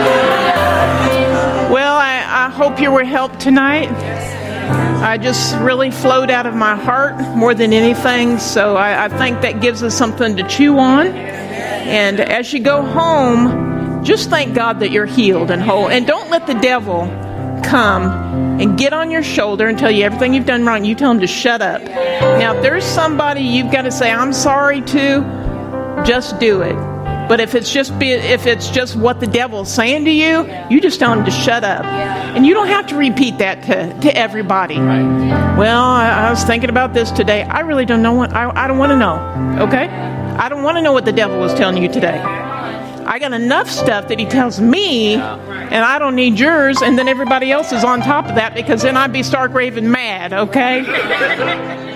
Well, I, I hope you were helped tonight. I just really flowed out of my heart more than anything. So I, I think that gives us something to chew on. And as you go home, just thank God that you're healed and whole. And don't let the devil come and get on your shoulder and tell you everything you've done wrong. You tell him to shut up. Now, if there's somebody you've got to say, I'm sorry to, just do it. But if it's just be, if it's just what the devil's saying to you, you just tell him to shut up. And you don't have to repeat that to, to everybody. Well, I, I was thinking about this today. I really don't know what, I, I don't want to know. Okay? I don't want to know what the devil was telling you today. I got enough stuff that he tells me, and I don't need yours, and then everybody else is on top of that, because then I'd be stark raving mad, okay?